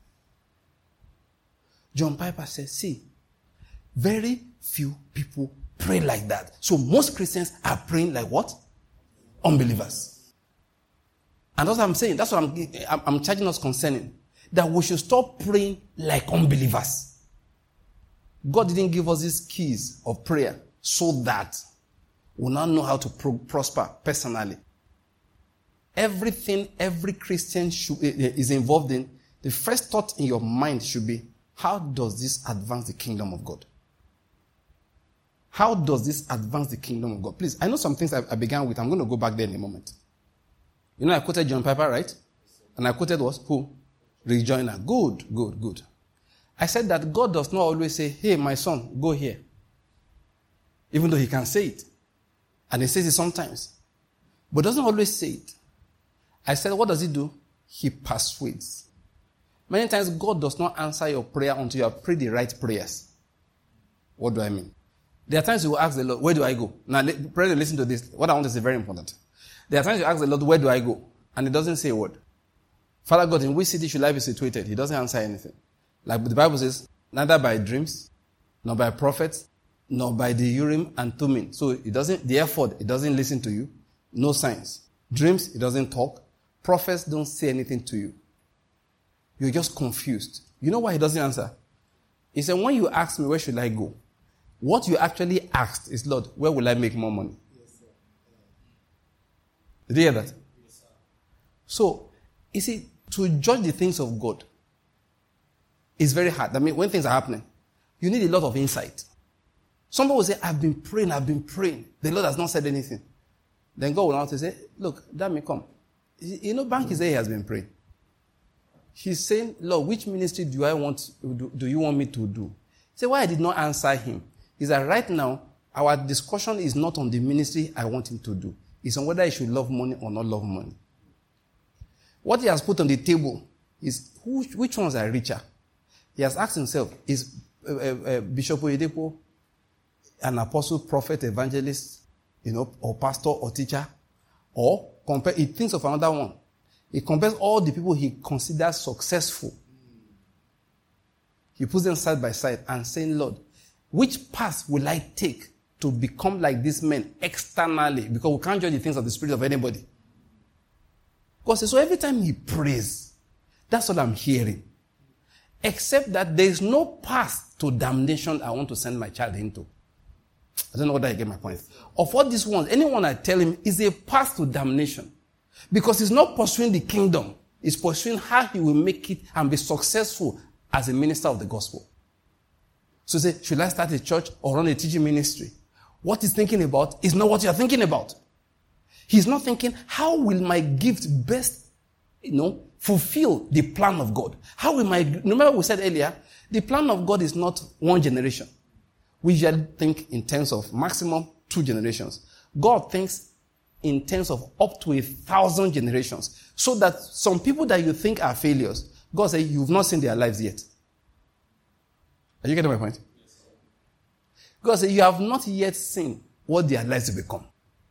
John Piper says, see, very few people pray like that. So most Christians are praying like what? Unbelievers. And that's what I'm saying. That's what I'm charging us concerning. That we should stop praying like unbelievers. God didn't give us these keys of prayer so that we'll now know how to prosper personally. Everything every Christian is involved in, the first thought in your mind should be, how does this advance the kingdom of God? How does this advance the kingdom of God? Please, I know some things I began with. I'm going to go back there in a moment. You know, I quoted John Piper, right? And I quoted what? Who? Rejoiner. Good. I said that God does not always say, hey, my son, go here. Even though he can say it. And he says it sometimes. But doesn't always say it. I said, what does he do? He persuades. Many times God does not answer your prayer until you have prayed the right prayers. What do I mean? There are times you will ask the Lord, where do I go? Now, pray and listen to this. What I want to say is very important. There are times you ask the Lord, where do I go? And he doesn't say a word. Father God, in which city should I be situated? He doesn't answer anything. Like the Bible says, neither by dreams, nor by prophets, nor by the Urim and Thummim. So he doesn't listen to you. No signs. Dreams, he doesn't talk. Prophets don't say anything to you. You're just confused. You know why he doesn't answer? He said, when you ask me, where should I go? What you actually asked is, Lord, where will I make more money? Yes, sir. Did you hear that? Yes, sir. So, you see, to judge the things of God is very hard. I mean, when things are happening, you need a lot of insight. Somebody will say, I've been praying. The Lord has not said anything. Then God will now say, look, that may come. You know, Banky say he has been praying. He's saying, Lord, which ministry do you want me to do? Say, why I did not answer him is that right now, our discussion is not on the ministry I want him to do. It's on whether he should love money or not love money. What he has put on the table is which ones are richer. He has asked himself, is Bishop Oyedepo an apostle, prophet, evangelist, or pastor or teacher? Or he thinks of another one. He compares all the people he considers successful. He puts them side by side and saying, Lord, which path will I take to become like these men externally? Because we can't judge the things of the spirit of anybody. God says, so every time he prays, that's what I'm hearing. Except that there is no path to damnation I want to send my child into. I don't know whether I get my point. Of all these ones, anyone I tell him is a path to damnation. Because he's not pursuing the kingdom. He's pursuing how he will make it and be successful as a minister of the gospel. So say, should I start a church or run a teaching ministry? What he's thinking about is not what you're thinking about. He's not thinking, how will my gift best, fulfill the plan of God? How will remember we said earlier, the plan of God is not one generation. We usually think in terms of maximum 2 generations. God thinks in terms of up to 1,000 generations. So that some people that you think are failures, God says, you've not seen their lives yet. Are you getting my point? Yes. God says, you have not yet seen what their lives will become.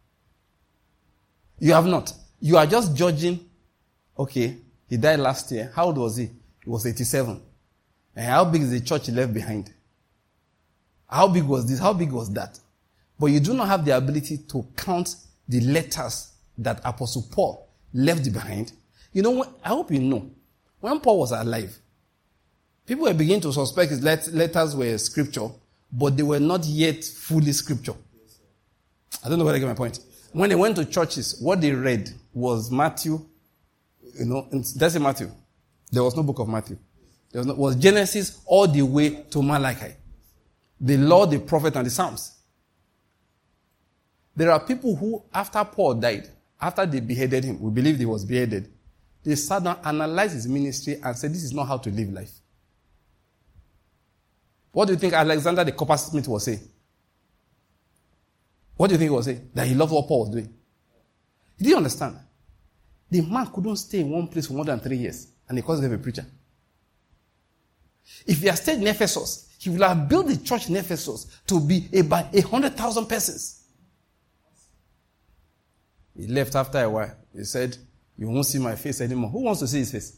You have not. You are just judging, okay, he died last year. How old was he? He was 87. And how big is the church he left behind? How big was this? How big was that? But you do not have the ability to count the letters that Apostle Paul left behind. I hope you know, when Paul was alive, people were beginning to suspect his letters were scripture, but they were not yet fully scripture. I don't know whether I get my point. When they went to churches, what they read was Matthew, that's in Matthew. There was no book of Matthew. There was Genesis all the way to Malachi. The law, the prophet, and the Psalms. There are people who, after Paul died, after they beheaded him, we believe he was beheaded, they sat down, analyzed his ministry, and said, this is not how to live life. What do you think Alexander the coppersmith was saying? What do you think he was saying? That he loved what Paul was doing. He didn't understand. The man couldn't stay in one place for more than 3 years, and he calls himself a preacher. If he had stayed in Ephesus, he would have built the church in Ephesus to be about 100,000 persons. He left after a while. He said, you won't see my face anymore. Who wants to see his face?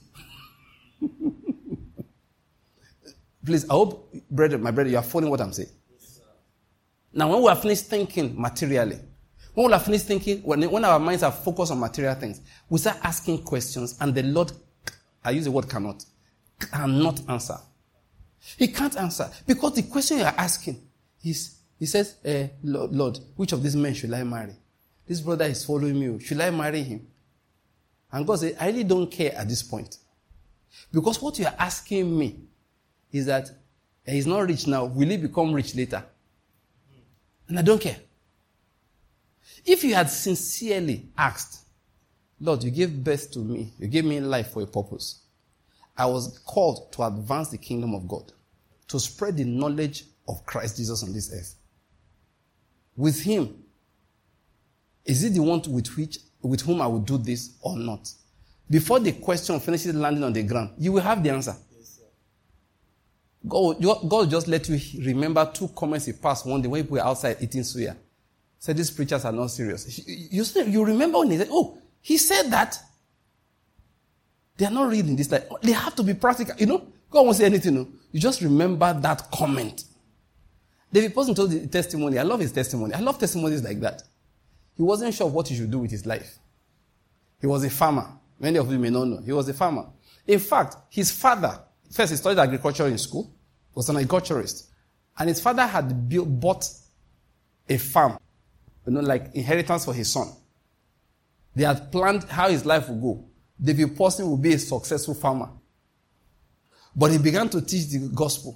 Please, I hope, my brother, you are following what I'm saying. Yes, now, when we are finished thinking materially, when we are finished thinking, when our minds are focused on material things, we start asking questions, and the Lord, I use the word cannot answer. He can't answer. Because the question you are asking is, he says, Lord, which of these men should I marry? This brother is following me. Should I marry him? And God said, I really don't care at this point. Because what you are asking me is that he's not rich now. Will he become rich later? And I don't care. If you had sincerely asked, Lord, you gave birth to me. You gave me life for a purpose. I was called to advance the kingdom of God, to spread the knowledge of Christ Jesus on this earth. With him, is he the one with whom I will do this or not? Before the question finishes landing on the ground, you will have the answer. Yes, God will just let you remember 2 comments he passed one day when people were outside eating suya. Said, these preachers are not serious. You remember when he said, oh, he said that. They are not reading this. Like, they have to be practical. God won't say anything. No? You just remember that comment. David Person told the testimony. I love his testimony. I love testimonies like that. He wasn't sure of what he should do with his life. He was a farmer. Many of you may not know. He was a farmer. In fact, his father, first he studied agriculture in school, was an agriculturist. And his father had bought a farm, like inheritance for his son. They had planned how his life would go. David Person would be a successful farmer. But he began to teach the gospel.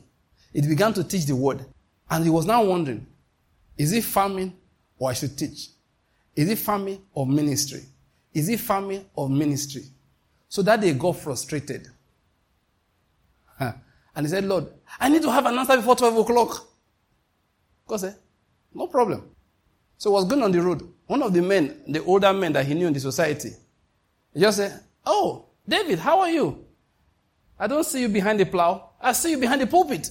It began to teach the word. And he was now wondering, is it farming or I should teach? Is it farming or ministry? Is it farming or ministry? So that day got frustrated. And he said, Lord, I need to have an answer before 12 o'clock. God said, no problem. So he was going on the road. One of the men, the older men that he knew in the society, he just said, oh, David, how are you? I don't see you behind the plow. I see you behind the pulpit.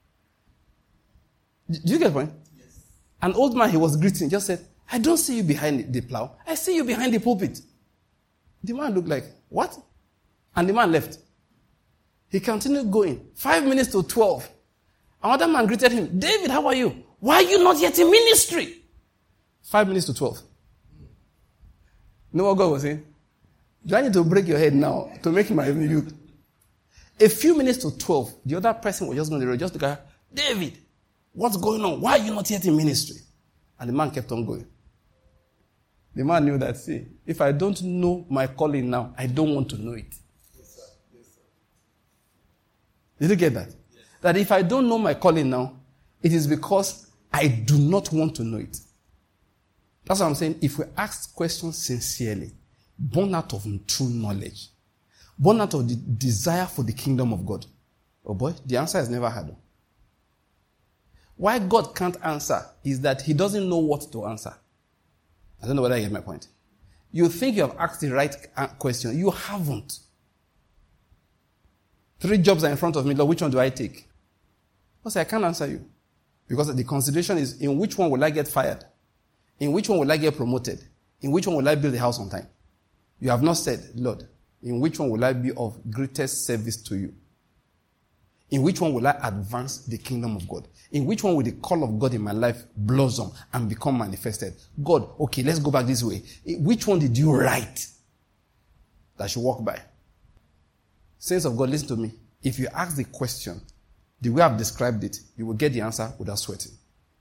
Do you get the point? Yes. An old man he was greeting just said, I don't see you behind the plow. I see you behind the pulpit. The man looked like, what? And the man left. He continued going. 5 minutes to 12. Another man greeted him. David, how are you? Why are you not yet in ministry? 5 minutes to 12. You know what God was saying? Do I need to break your head now to make my youth? A few minutes to 12, the other person was just going to just look at her, David, what's going on? Why are you not yet in ministry? And the man kept on going. The man knew that, see, if I don't know my calling now, I don't want to know it. Yes, sir. Yes, sir. Did you get that? Yes. That if I don't know my calling now, it is because I do not want to know it. That's what I'm saying. If we ask questions sincerely, born out of true knowledge, born out of the desire for the kingdom of God, oh boy, the answer is never hard. Why God can't answer is that he doesn't know what to answer. I don't know whether I get my point. You think you have asked the right question. You haven't. 3 jobs are in front of me. Lord, which one do I take? I say, I can't answer you. Because the consideration is, in which one will I get fired? In which one will I get promoted? In which one will I build the house on time? You have not said, Lord, in which one will I be of greatest service to you? In which one will I advance the kingdom of God? In which one will the call of God in my life blossom and become manifested? God, okay, let's go back this way. Which one did you write that I should walk by? Saints of God, listen to me. If you ask the question the way I've described it, you will get the answer without sweating.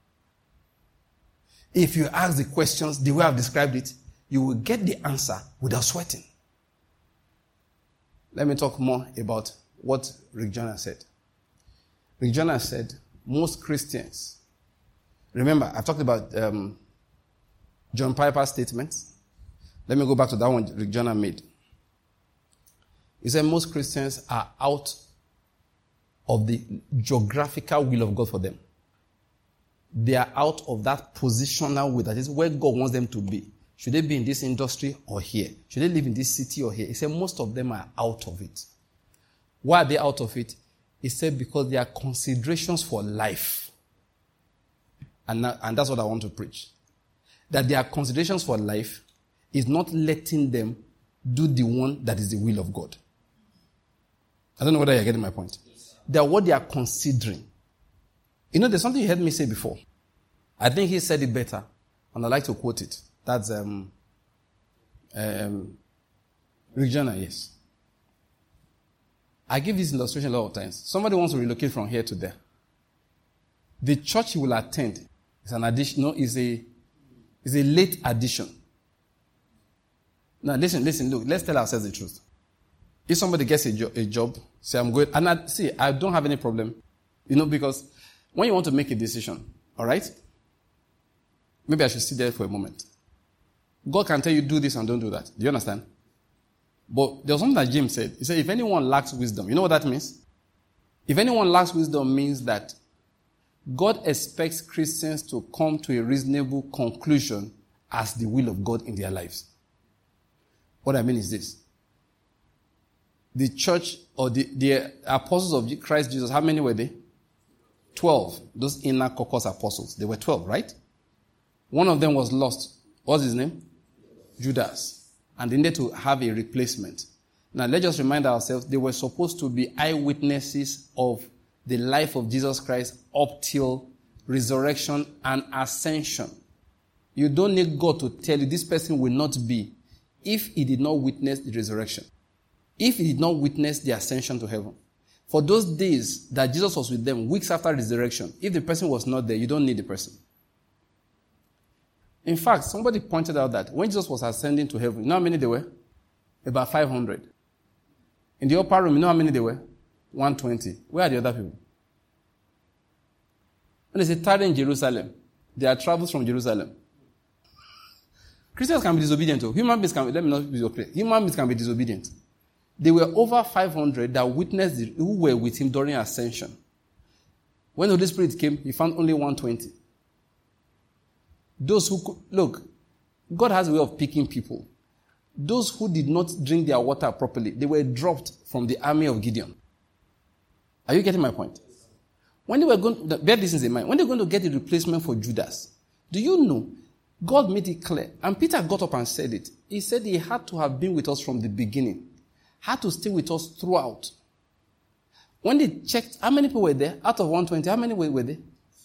If you ask the questions the way I've described it, you will get the answer without sweating. Let me talk more about what Rick Joyner said. Rick Joyner said, most Christians, remember, I've talked about John Piper's statements. Let me go back to that one Rick Joyner made. He said most Christians are out of the geographical will of God for them. They are out of that positional will, that is where God wants them to be. Should they be in this industry or here? Should they live in this city or here? He said most of them are out of it. Why are they out of it? He said because there are considerations for life. And that's what I want to preach. That there are considerations for life is not letting them do the one that is the will of God. I don't know whether you're getting my point. They are what they are considering. You know, there's something you heard me say before. I think he said it better, and I like to quote it. That's Rick Joyner, yes. I give this illustration a lot of times. Somebody wants to relocate from here to there. The church he will attend is an addition, is a late addition. Now listen, look, let's tell ourselves the truth. If somebody gets a job, say I'm going, and I don't have any problem, because when you want to make a decision, all right? Maybe I should sit there for a moment. God can tell you do this and don't do that. Do you understand? But there was something that James said. He said, if anyone lacks wisdom, you know what that means? If anyone lacks wisdom means that God expects Christians to come to a reasonable conclusion as the will of God in their lives. What I mean is this. The church or the apostles of Christ Jesus, how many were they? 12. Those inner caucus apostles. They were 12, right? One of them was lost. What's his name? Judas. And they needed to have a replacement. Now, let's just remind ourselves, they were supposed to be eyewitnesses of the life of Jesus Christ up till resurrection and ascension. You don't need God to tell you this person will not be if he did not witness the resurrection. If he did not witness the ascension to heaven. For those days that Jesus was with them, weeks after resurrection, if the person was not there, you don't need the person. In fact, somebody pointed out that when Jesus was ascending to heaven, you know how many there were? About 500. In the upper room, you know how many there were? 120. Where are the other people? When they say tarry in Jerusalem, there are travels from Jerusalem. Christians can be disobedient too. Human beings can be, let me not be so clear. Human beings can be disobedient. There were over 500 that witnessed who were with him during ascension. When the Holy Spirit came, he found only 120. Those who could, look, God has a way of picking people. Those who did not drink their water properly, they were dropped from the army of Gideon. Are you getting my point? When they were going to, bear this in mind, when they were going to get a replacement for Judas, do you know, God made it clear, and Peter got up and said it. He said he had to have been with us from the beginning, had to stay with us throughout. When they checked, how many people were there? Out of 120, how many were there?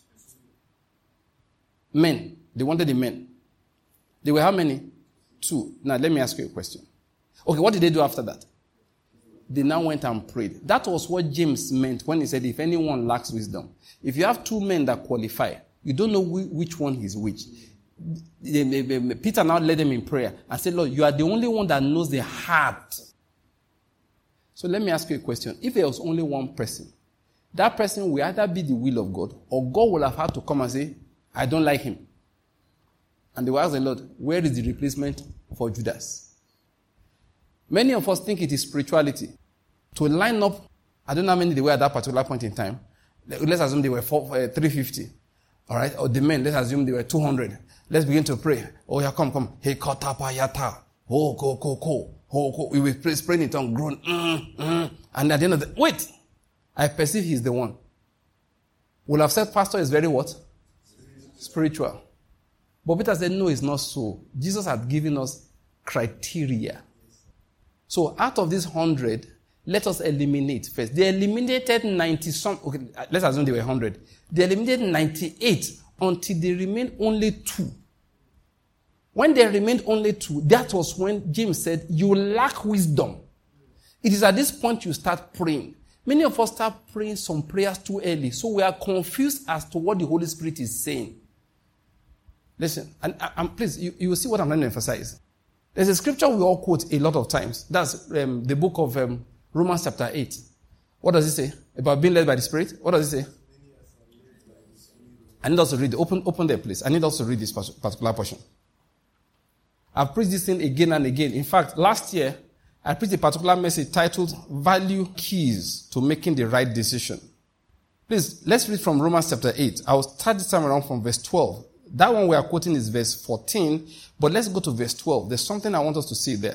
Men. They wanted the men. They were how many? 2. Now, let me ask you a question. Okay, what did they do after that? They now went and prayed. That was what James meant when he said, if anyone lacks wisdom. If you have 2 men that qualify, you don't know which one is which. Peter now led them in prayer and said, Lord, you are the only one that knows the heart. So let me ask you a question. If there was only one person, that person will either be the will of God, or God will have had to come and say, I don't like him. And they will ask the Lord, where is the replacement for Judas? Many of us think it is spirituality. To line up, I don't know how many they were at that particular point in time. Let's assume they were 350. All right? Or the men, let's assume they were 200. Let's begin to pray. Oh, yeah, come. Hey, katapayata. Oh, go. We will pray in tongue, groan. And at the end of the, wait. I perceive he's the one. We'll have said pastor is very what? Spiritual. But Peter said, no, it's not so. Jesus had given us criteria. So out of this 100, let us eliminate first. They eliminated 90-some. Okay, let's assume they were 100. They eliminated 98 until they remained only 2. When there remained only 2, that was when James said, you lack wisdom. It is at this point you start praying. Many of us start praying some prayers too early, so we are confused as to what the Holy Spirit is saying. Listen, and please, you will see what I'm trying to emphasize. There's a scripture we all quote a lot of times. That's the book of Romans chapter 8. What does it say? About being led by the Spirit? What does it say? I need us to read it. Open there, please. I need us to read this particular portion. I've preached this thing again and again. In fact, last year, I preached a particular message titled Value Keys to Making the Right Decision. Please, let's read from Romans chapter 8. I'll start this time around from verse 12. That one we are quoting is verse 14, but let's go to verse 12. There's something I want us to see there.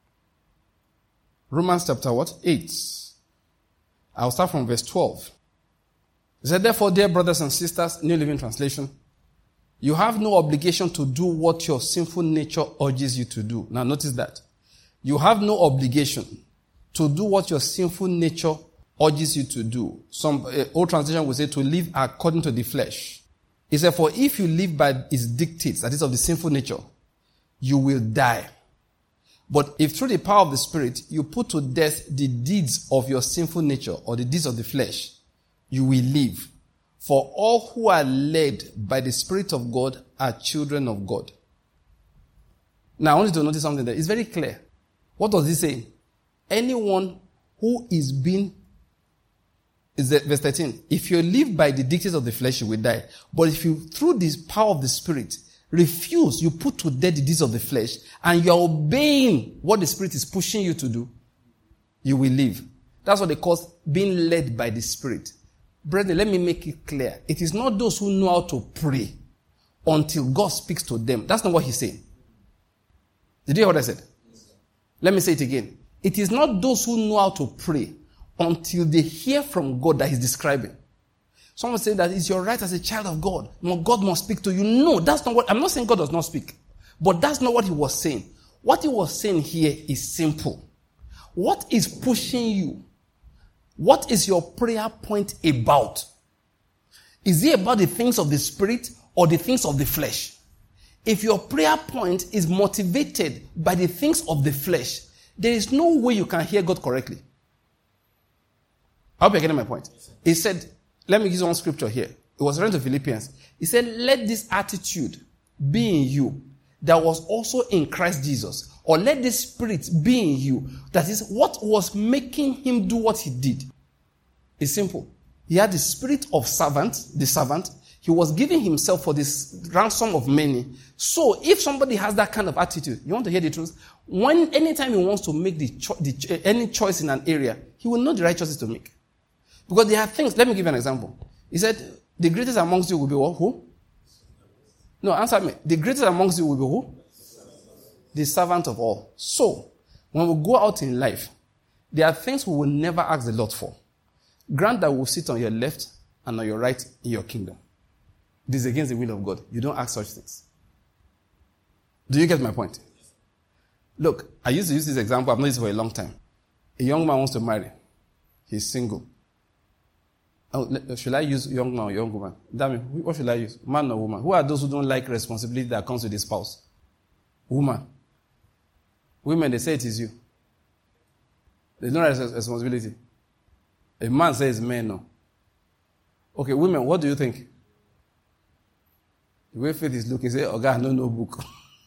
Romans chapter what? 8. I'll start from verse 12. It said, therefore, dear brothers and sisters, New Living Translation, you have no obligation to do what your sinful nature urges you to do. Now notice that. You have no obligation to do what your sinful nature urges you to do. Some old translation will say to live according to the flesh. He said, for if you live by its dictates, that is of the sinful nature, you will die. But if through the power of the Spirit, you put to death the deeds of your sinful nature or the deeds of the flesh, you will live. For all who are led by the Spirit of God are children of God. Now, I want you to notice something there. It's very clear. What does it say? Anyone who is being, is verse 13. If you live by the dictates of the flesh, you will die. But if you, through this power of the Spirit, refuse, you put to death the deeds of the flesh, and you are obeying what the Spirit is pushing you to do, you will live. That's what they call being led by the Spirit. Brethren, let me make it clear. It is not those who know how to pray until God speaks to them. That's not what he's saying. Did you hear what I said? Let me say it again. It is not those who know how to pray until they hear from God that he's describing. Someone say that it's your right as a child of God. God must speak to you. No, that's not what, I'm not saying God does not speak. But that's not what he was saying. What he was saying here is simple. What is pushing you? What is your prayer point about? Is it about the things of the Spirit or the things of the flesh? If your prayer point is motivated by the things of the flesh, there is no way you can hear God correctly. I hope you're getting my point. He said, let me use one scripture here. It was written to Philippians. He said, let this attitude be in you that was also in Christ Jesus. Or let this spirit be in you. That is what was making him do what he did. It's simple. He had the spirit of the servant. He was giving himself for this ransom of many. So if somebody has that kind of attitude, you want to hear the truth? Anytime he wants to make any choice in an area, he will know the right choices to make. Because there are things, let me give you an example. He said, the greatest amongst you will be what? Who? No, answer me. The greatest amongst you will be who? The servant of all. So, when we go out in life, there are things we will never ask the Lord for. Grant that we'll sit on your left and on your right in your kingdom. This is against the will of God. You don't ask such things. Do you get my point? Look, I used to use this example. I've known this for a long time. A young man wants to marry. He's single. Oh, should I use young man or young woman? Damn, what should I use? Man or woman? Who are those who don't like responsibility that comes with the spouse? Woman. Women, they say it is you. There's no responsibility. A man says men, no. Okay, women, what do you think? The way faith is looking, say, oh God, no book.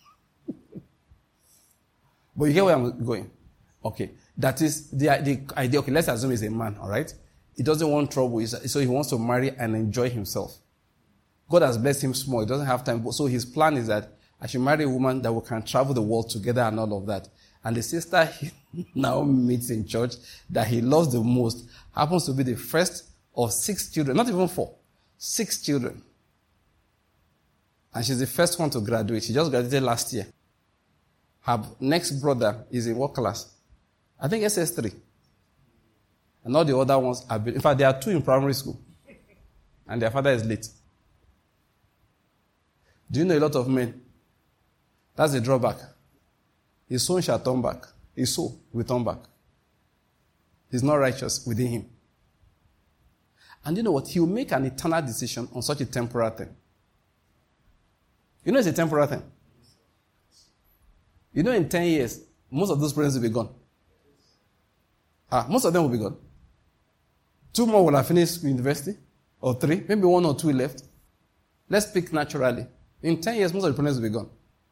But you get where I'm going? Okay. That is the idea. Okay, let's assume he's a man, all right? He doesn't want trouble, so he wants to marry and enjoy himself. God has blessed him small. He doesn't have time. So his plan is that I should marry a woman that we can travel the world together and all of that. And the sister he now meets in church that he loves the most happens to be the first of 6 children, not even 4, 6 children. And she's the first one to graduate. She just graduated last year. Her next brother is in what class? I think SS3. And all the other ones are... In fact, there are 2 in primary school. And their father is late. Do you know a lot of men? That's the drawback. His son shall turn back. His soul will turn back. He's not righteous within him. And you know what? He will make an eternal decision on such a temporal thing. You know it's a temporal thing. You know in 10 years, most of those parents will be gone. Most of them will be gone. 2 more will have finished university. Or 3. Maybe 1 or 2 left. Let's speak naturally. In 10 years, most of the parents will be gone.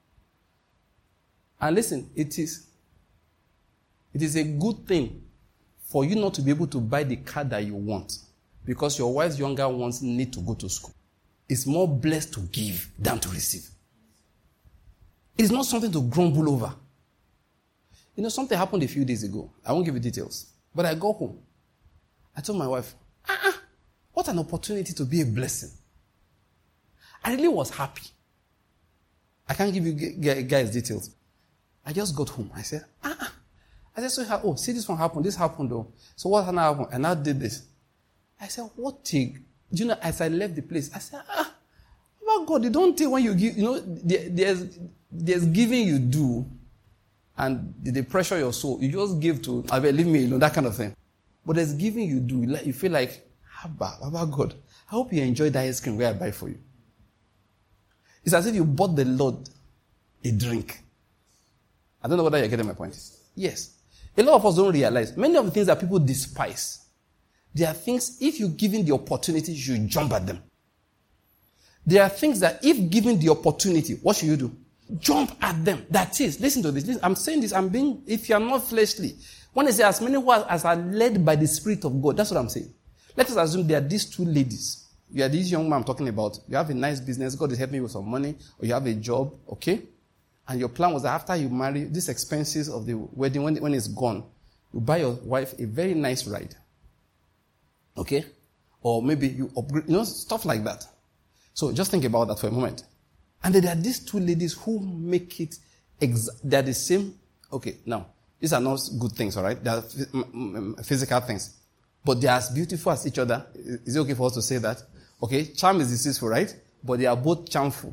And listen, it is a good thing for you not to be able to buy the car that you want because your wife's younger ones need to go to school. It's more blessed to give than to receive. It's not something to grumble over. You know, something happened a few days ago. I won't give you details. But I got home. I told my wife, what an opportunity to be a blessing. I really was happy. I can't give you guys details. I just got home. I said, I said, see this one happened. This happened though. So what happened? And I did this. I said, what thing? Do you know, as I left the place, I said, about God, you don't take when you give, you know, there's giving you do, and they pressure your soul. You just give to, leave me alone, that kind of thing. But there's giving you do. You feel like, about God, I hope you enjoy that ice cream where I buy for you. It's as if you bought the Lord a drink. I don't know whether you're getting my point. Yes. A lot of us don't realize many of the things that people despise, there are things, if you're given the opportunity, you should jump at them. There are things that if given the opportunity, what should you do? Jump at them. That is, listen to this. Listen, I'm saying this, if you are not fleshly, when I say as many as are led by the Spirit of God, that's what I'm saying. Let us assume there are these 2 ladies. You are this young man I'm talking about. You have a nice business, God is helping you with some money, or you have a job, okay? And your plan was that after you marry, these expenses of the wedding, when it's gone, you buy your wife a very nice ride. Okay? Or maybe you upgrade, stuff like that. So just think about that for a moment. And then there are these 2 ladies who make it, they're the same. Okay, now, these are not good things, all right? They are physical things. But they are as beautiful as each other. Is it okay for us to say that? Okay, charm is deceitful, right? But they are both charmful.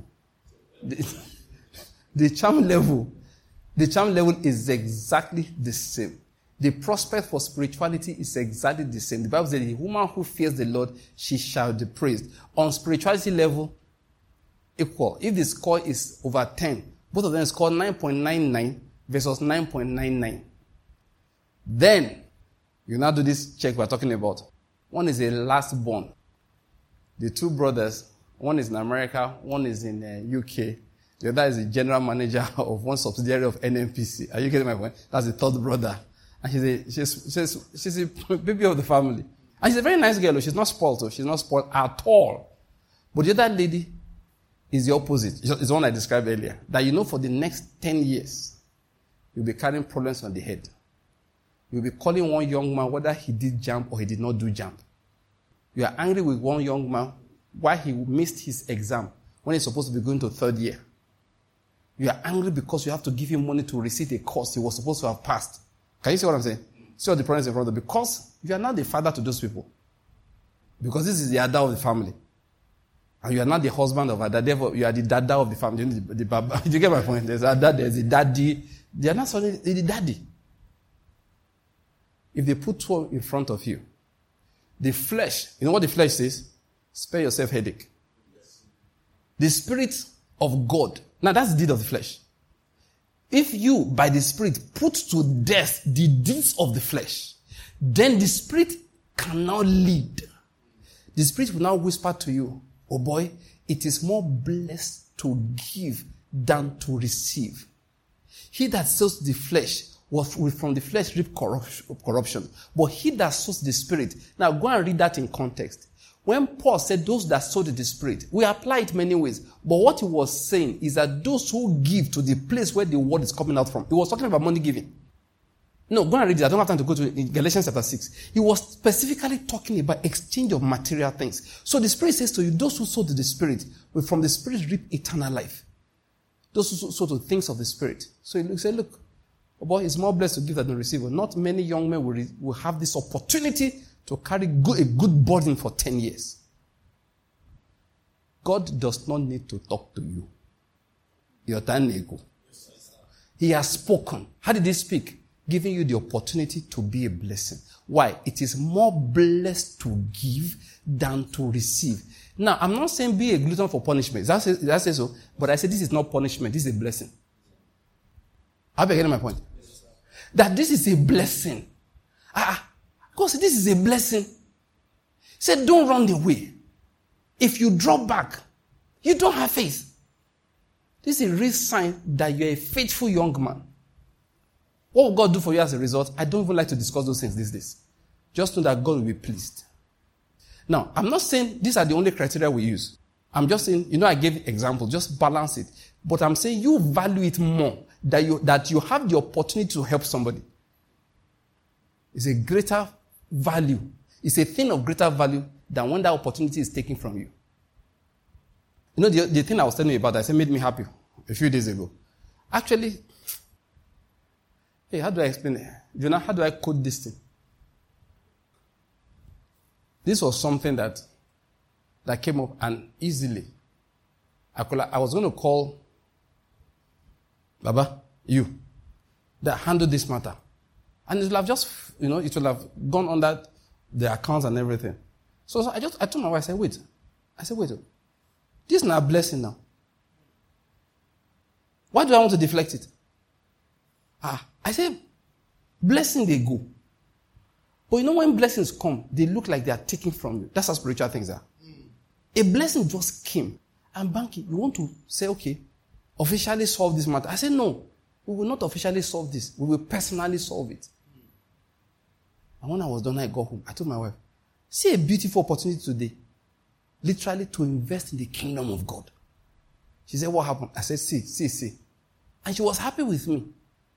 The charm level is exactly the same. The prospect for spirituality is exactly the same. The Bible says, the woman who fears the Lord, she shall be praised. On spirituality level, equal. If the score is over 10, both of them score 9.99 versus 9.99. Then, you now do this check we're talking about. One is a last born. The 2 brothers, one is in America, one is in UK. The other is the general manager of one subsidiary of NNPC. Are you getting my point? That's the 3rd brother. And she's a baby of the family. And she's a very nice girl. She's not spoiled. She's not spoiled at all. But the other lady is the opposite. It's the one I described earlier. That for the next 10 years, you'll be carrying problems on the head. You'll be calling one young man whether he did jump or he did not do jump. You are angry with one young man why he missed his exam when he's supposed to be going to third year. You are angry because you have to give him money to receive a course he was supposed to have passed. Can you see what I'm saying? See what the problems in front of you? Because you are not the father to those people. Because this is the dada of the family. And you are not the husband of Ada. Therefore, you are the dada of the family. The baba. You get my point? There's Ada, there's the daddy. They are not suddenly the daddy. If they put two in front of you, the flesh, you know what the flesh says? Spare yourself headache. Yes. The Spirit of God. Now that's the deed of the flesh. If you, by the Spirit, put to death the deeds of the flesh, then the Spirit cannot lead. The Spirit will now whisper to you, oh boy, it is more blessed to give than to receive. He that sows the flesh will from the flesh reap corruption. But he that sows the Spirit. Now go and read that in context. When Paul said those that sowed the Spirit, we apply it many ways. But what he was saying is that those who give to the place where the word is coming out from. He was talking about money giving. No, go and read it. I don't have time to go to Galatians chapter 6. He was specifically talking about exchange of material things. So the Spirit says to you, those who sow to the Spirit will from the Spirit reap eternal life. Those who sow to things of the Spirit. So he said, look, oh boy, it's more blessed to give than to receive. Not many young men will have this opportunity to carry a good burden for 10 years. God does not need to talk to you. Your time may go. He has spoken. How did he speak? Giving you the opportunity to be a blessing. Why? It is more blessed to give than to receive. Now, I'm not saying be a glutton for punishment. That says so. But I say this is not punishment. This is a blessing. Are you getting my point? That this is a blessing. God said, this is a blessing. He said, don't run away. If you drop back, you don't have faith. This is a real sign that you're a faithful young man. What will God do for you as a result? I don't even like to discuss those things these days. Just know that God will be pleased. Now, I'm not saying these are the only criteria we use. I'm just saying, I gave examples, just balance it. But I'm saying you value it more, that you have the opportunity to help somebody. It's a greater value. It's a thing of greater value than when that opportunity is taken from you. The thing I was telling you about that made me happy a few days ago. Actually, hey, how do I explain it? Jonah, how do I code this thing? This was something that came up and easily. I was going to call Baba, you, that handle this matter. And it will have just, it will have gone under the accounts and everything. So I told my wife, I said, wait. This is not a blessing now. Why do I want to deflect it? I said, blessing they go. But when blessings come, they look like they are taken from you. That's how spiritual things are. A blessing just came. And Banky, you want to say, okay, officially solve this matter. I said, no, we will not officially solve this. We will personally solve it. And when I was done, I got home. I told my wife, see a beautiful opportunity today. Literally to invest in the kingdom of God. She said, what happened? I said, see. And she was happy with me.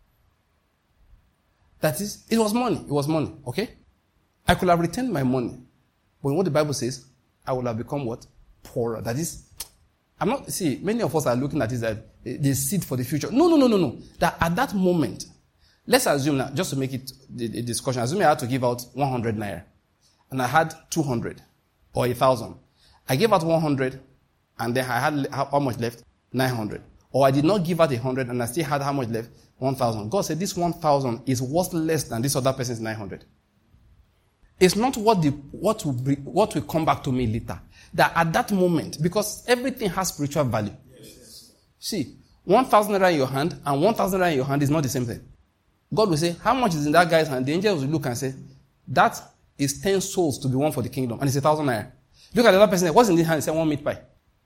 That is, it was money, okay? I could have returned my money. But what the Bible says, I would have become what? Poorer. That is, many of us are looking at this as the seed for the future. No. That at that moment, let's assume now, just to make it the discussion, assume I had to give out 100 naira. And I had 200 or 1,000. I gave out 100 and then I had how much left? 900. Or I did not give out 100 and I still had how much left? 1,000. God said this 1,000 is worth less than this other person's 900. It's not what will come back to me later. That at that moment, because everything has spiritual value. Yes. See, 1,000 naira in your hand and 1,000 naira in your hand is not the same thing. God will say, how much is in that guy's hand? The angels will look and say, that is 10 souls to be won for the kingdom. And it's 1,000 naira. Look at the other person, what's in his hand? He said, 1 meat pie.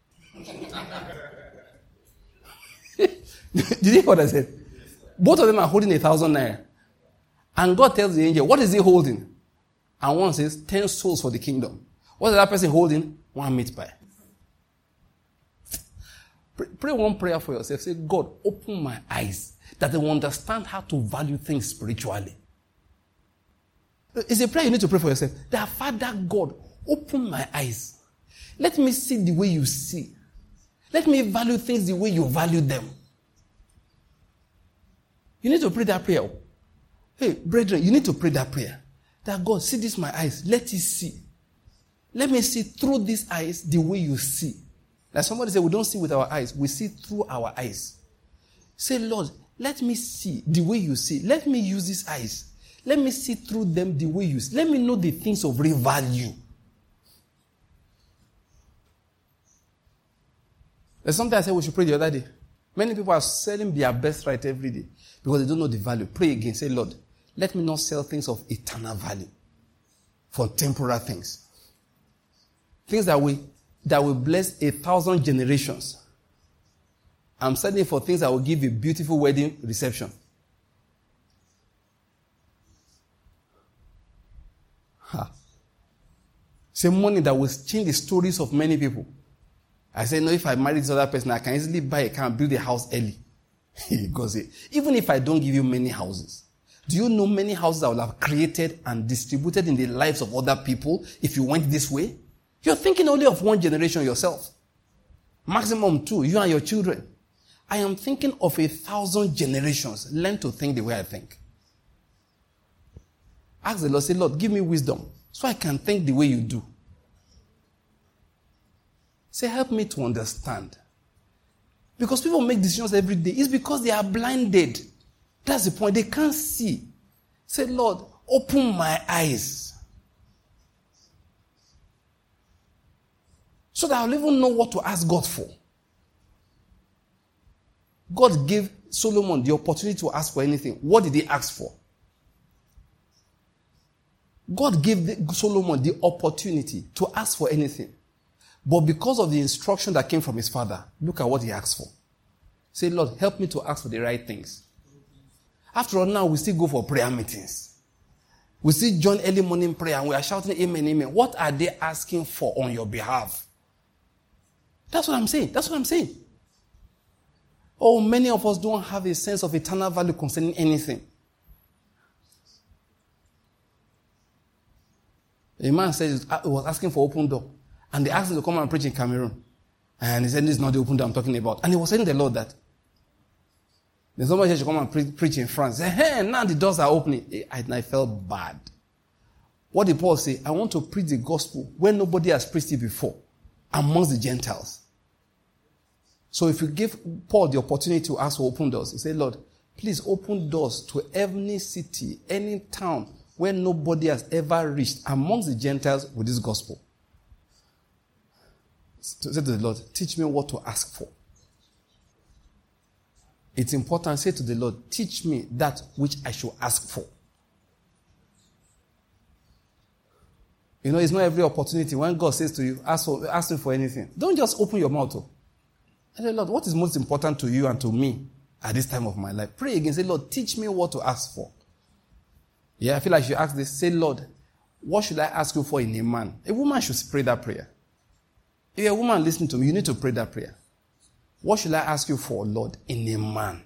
Did you hear what I said? Both of them are holding 1,000 naira. And God tells the angel, what is he holding? And one says, 10 souls for the kingdom. What is that person holding? 1 meat pie. Pray one prayer for yourself. Say, God, open my eyes that they will understand how to value things spiritually. It's a prayer you need to pray for yourself. That Father God, open my eyes. Let me see the way you see. Let me value things the way you value them. You need to pray that prayer. Hey, brethren, you need to pray that prayer. That God, see this my eyes. Let it see. Let me see through these eyes the way you see. Like somebody said, we don't see with our eyes. We see through our eyes. Say, Lord, let me see the way you see. Let me use these eyes. Let me see through them the way you see. Let me know the things of real value. There's something I said we should pray the other day. Many people are selling their birthright every day because they don't know the value. Pray again. Say, Lord, let me not sell things of eternal value for temporal things. Things that will bless 1,000 generations. I'm selling for things that will give a beautiful wedding reception. Say money that will change the stories of many people. I say, no, if I marry this other person, I can easily buy a car and build a house early. Because even if I don't give you many houses, do you know many houses I will have created and distributed in the lives of other people if you went this way? You're thinking only of one generation yourself. Maximum 2, you and your children. I am thinking of 1,000 generations. Learn to think the way I think. Ask the Lord, say, Lord, give me wisdom so I can think the way you do. Say, help me to understand. Because people make decisions every day. It's because they are blinded. That's the point. They can't see. Say, Lord, open my eyes. So that I'll even know what to ask God for. God gave Solomon the opportunity to ask for anything. What did he ask for? God gave Solomon the opportunity to ask for anything. But because of the instruction that came from his father, look at what he asked for. Say, Lord, help me to ask for the right things. After all, now we still go for prayer meetings. We still join early morning prayer and we are shouting, amen, amen. What are they asking for on your behalf? That's what I'm saying. That's what I'm saying. Oh, many of us don't have a sense of eternal value concerning anything. A man says he was asking for open door. And they asked him to come and preach in Cameroon. And he said, this is not the open door I'm talking about. And he was telling the Lord that. Then somebody said, you should come and preach in France. He said, hey, now the doors are opening. And I felt bad. What did Paul say? I want to preach the gospel where nobody has preached it before, amongst the Gentiles. So if you give Paul the opportunity to ask for open doors, he said, Lord, please open doors to any city, any town where nobody has ever reached amongst the Gentiles with this gospel. Say to the Lord, teach me what to ask for. It's important. Say to the Lord, teach me that which I should ask for. You know, it's not every opportunity when God says to you, ask him for anything. Don't just open your mouth. And say, Lord, what is most important to you and to me at this time of my life? Pray again. Say, Lord, teach me what to ask for. Yeah, I feel like you ask this. Say, Lord, what should I ask you for in a man? A woman should pray that prayer. If you're a woman listening to me, you need to pray that prayer. What should I ask you for, Lord, in a man?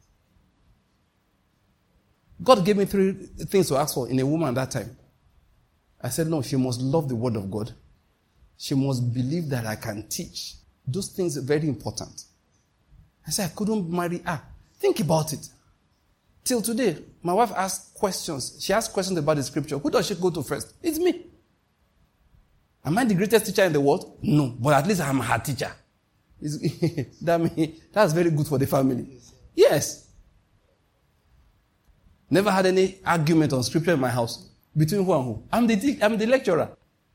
God gave me 3 things to ask for in a woman that time. I said, no, she must love the word of God. She must believe that I can teach. Those things are very important. I said, I couldn't marry her. Think about it. Till today, my wife asks questions. She asks questions about the scripture. Who does she go to first? It's me. Am I the greatest teacher in the world? No, but at least I'm her teacher. That's very good for the family. Yes. Never had any argument on scripture in my house. Between who and who? I'm the lecturer.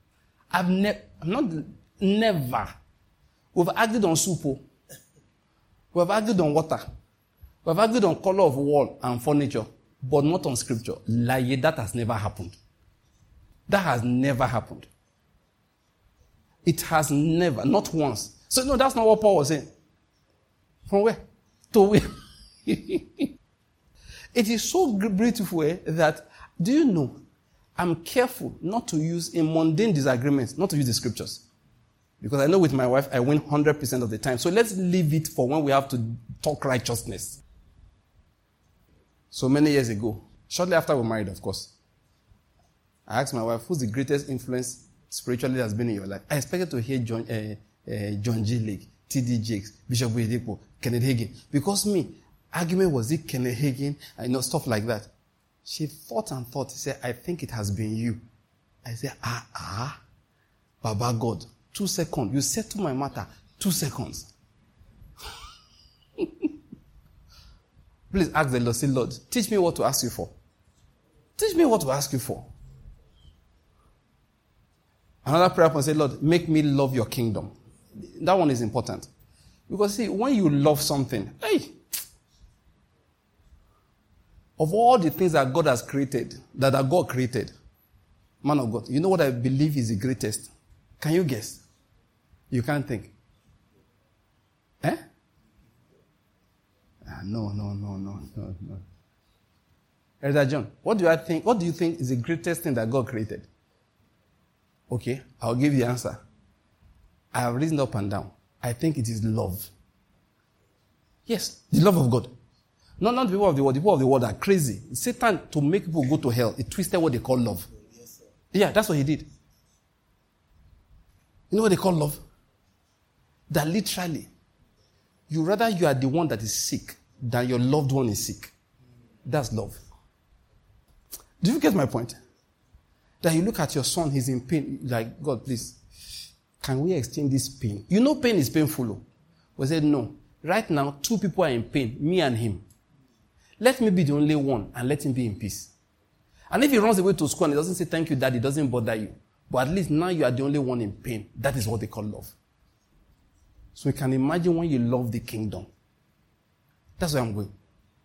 Never. We've argued on soup. We've argued on water. We've argued on color of wall and furniture, but not on scripture. Lie, that has never happened. That has never happened. It has never, not once. So no, that's not what Paul was saying. From where? To where? It is so beautiful that, do you know, I'm careful not to use in mundane disagreements, not to use the scriptures. Because I know with my wife, I win 100% of the time. So let's leave it for when we have to talk righteousness. So many years ago, shortly after we married, of course, I asked my wife, who's the greatest influence spiritually has been in your life? I expected to hear John G. Lake, T.D. Jakes, Bishop Oyedepo, Kenneth Hagin. Because argument was it Kenneth Hagin, stuff like that. She thought and thought. She said, I think it has been you. I said, Baba God, 2 seconds. You settle my matter, 2 seconds. Please ask the Lord, say, Lord, teach me what to ask you for. Teach me what to ask you for. Another prayer point, say, Lord, make me love your kingdom. That one is important. Because see, when you love something, of all the things that God has created, that God created, man of God, you know what I believe is the greatest? Can you guess? You can't think. No. Elder John, what do you think is the greatest thing that God created? Okay, I'll give you the answer. I have reasoned up and down. I think it is love. Yes, the love of God. Not the people of the world. The people of the world are crazy. Satan, to make people go to hell, he twisted what they call love. Yeah, that's what he did. You know what they call love? That literally, you are the one that is sick than your loved one is sick. That's love. Do you get my point? That you look at your son, he's in pain. Like, God, please, can we exchange this pain? You know pain is painful. We said, no. Right now, 2 people are in pain, me and him. Let me be the only one and let him be in peace. And if he runs away to school and he doesn't say thank you, Dad, it doesn't bother you. But at least now you are the only one in pain. That is what they call love. So you can imagine when you love the kingdom. That's where I'm going.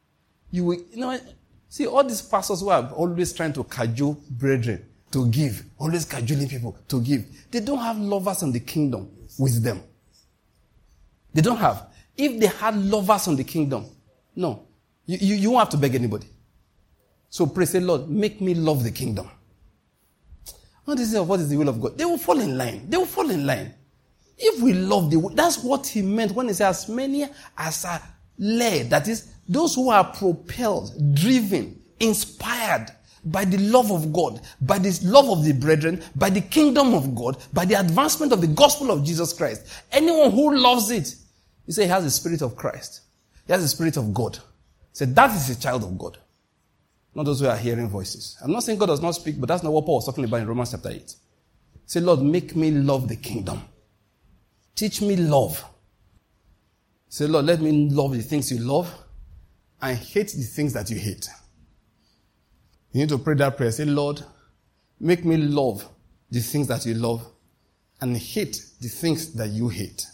See, all these pastors who are always trying to cajole brethren to give, always cajoling people to give, they don't have lovers in the kingdom with them. They don't have. If they had lovers in the kingdom, no. You won't have to beg anybody. So pray, say, Lord, make me love the kingdom. What is the will of God? They will fall in line. They will fall in line. If we love that's what he meant when he said, as many as are led, that is, those who are propelled, driven, inspired by the love of God, by the love of the brethren, by the kingdom of God, by the advancement of the gospel of Jesus Christ. Anyone who loves it, you say he has the spirit of Christ. He has the spirit of God. Say that is a child of God. Not those who are hearing voices. I'm not saying God does not speak, but that's not what Paul was talking about in Romans chapter 8. Say, Lord, make me love the kingdom. Teach me love. Say, Lord, let me love the things you love and hate the things that you hate. You need to pray that prayer. Say, Lord, make me love the things that you love and hate the things that you hate.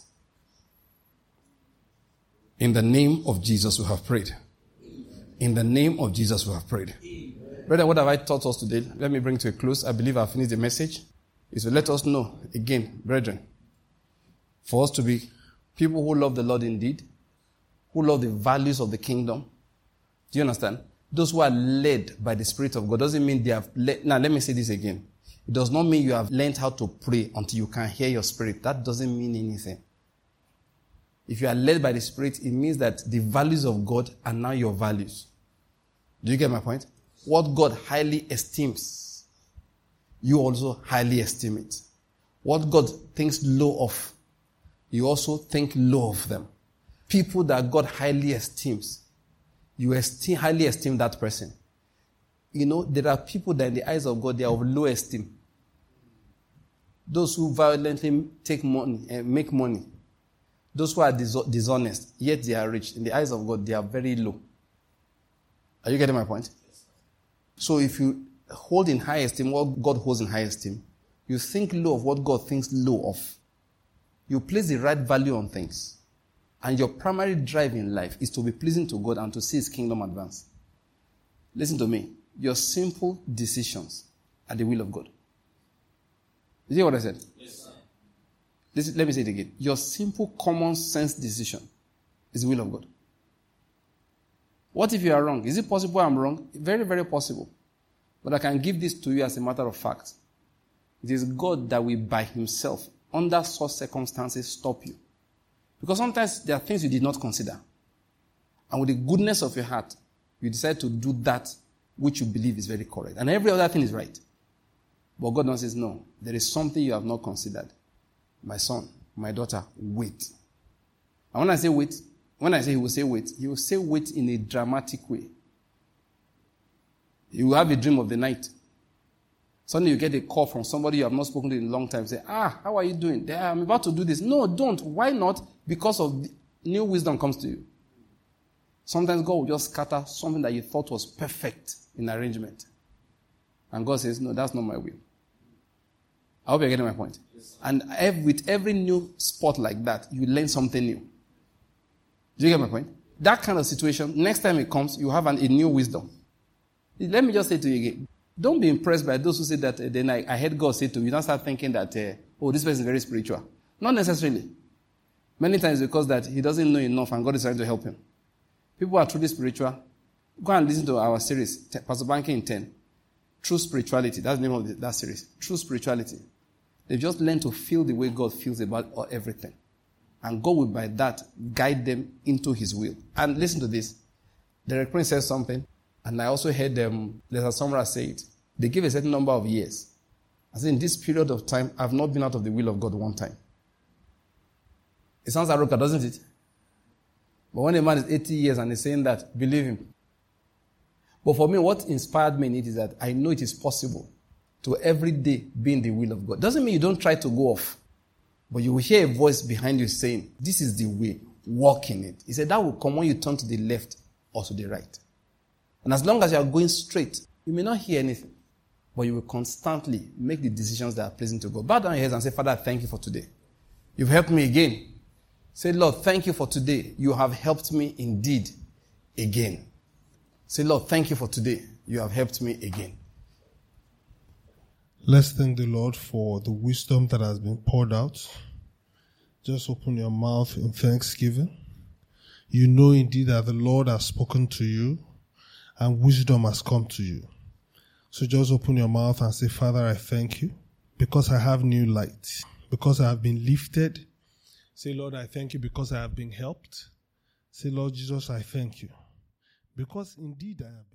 In the name of Jesus we have prayed. In the name of Jesus we have prayed. Brother, what have I taught us today? Let me bring to a close. I believe I've finished the message. Is to let us know, again, brethren, for us to be people who love the Lord indeed, who love the values of the kingdom. Do you understand? Those who are led by the Spirit of God doesn't mean they have led. Now, let me say this again. It does not mean you have learned how to pray until you can hear your spirit. That doesn't mean anything. If you are led by the Spirit, it means that the values of God are now your values. Do you get my point? What God highly esteems, you also highly esteem it. What God thinks low of, you also think low of them. People that God highly esteems, you highly esteem that person. You know, there are people that in the eyes of God, they are of low esteem. Those who violently take money and make money. Those who are dishonest, yet they are rich. In the eyes of God, they are very low. Are you getting my point? So if you hold in high esteem what God holds in high esteem, you think low of what God thinks low of. You place the right value on things. And your primary drive in life is to be pleasing to God and to see His kingdom advance. Listen to me. Your simple decisions are the will of God. You hear what I said? Yes, sir. Let me say it again. Your simple common sense decision is the will of God. What if you are wrong? Is it possible I'm wrong? Very, very possible. But I can give this to you as a matter of fact. It is God that will by Himself under such circumstances stop you. Because sometimes there are things you did not consider. And with the goodness of your heart, you decide to do that which you believe is very correct. And every other thing is right. But God now says, no, there is something you have not considered. My son, my daughter, wait. And when I say wait, when I say he will say wait in a dramatic way. You will have a dream of the night. Suddenly you get a call from somebody you have not spoken to in a long time. Say, how are you doing? I'm about to do this. No, don't. Why not? Because of new wisdom comes to you. Sometimes God will just scatter something that you thought was perfect in arrangement. And God says, no, that's not my will. I hope you're getting my point. Yes. And with every new spot like that, you learn something new. Do you get my point? That kind of situation, next time it comes, you have a new wisdom. Let me just say to you again, don't be impressed by those who say that then I heard God say to you. You don't start thinking that, this person is very spiritual. Not necessarily. Many times because that he doesn't know enough and God is trying to help him. People are truly spiritual. Go and listen to our series, Pastor Banky in 10. True Spirituality. That's the name of that series. True Spirituality. They've just learned to feel the way God feels about everything. And God will, by that, guide them into his will. And listen to this. Derek Prince says something, and I also heard Lesa Samra say it. They give a certain number of years. I said, in this period of time, I've not been out of the will of God one time. It sounds arrogant, doesn't it? But when a man is 80 years and he's saying that, believe him. But for me, what inspired me in it is that I know it is possible to every day be in the will of God. Doesn't mean you don't try to go off. But you will hear a voice behind you saying, this is the way, walk in it. He said that will come when you turn to the left or to the right. And as long as you are going straight, you may not hear anything. But you will constantly make the decisions that are pleasing to God. Bow down your heads and say, Father, thank you for today. You've helped me again. Say, Lord, thank you for today. You have helped me indeed again. Say, Lord, thank you for today. You have helped me again. Let's thank the Lord for the wisdom that has been poured out. Just open your mouth in thanksgiving. You know indeed that the Lord has spoken to you and wisdom has come to you. So just open your mouth and say, Father, I thank you because I have new light, because I have been lifted. Say, Lord, I thank you because I have been helped. Say, Lord Jesus, I thank you because indeed I have been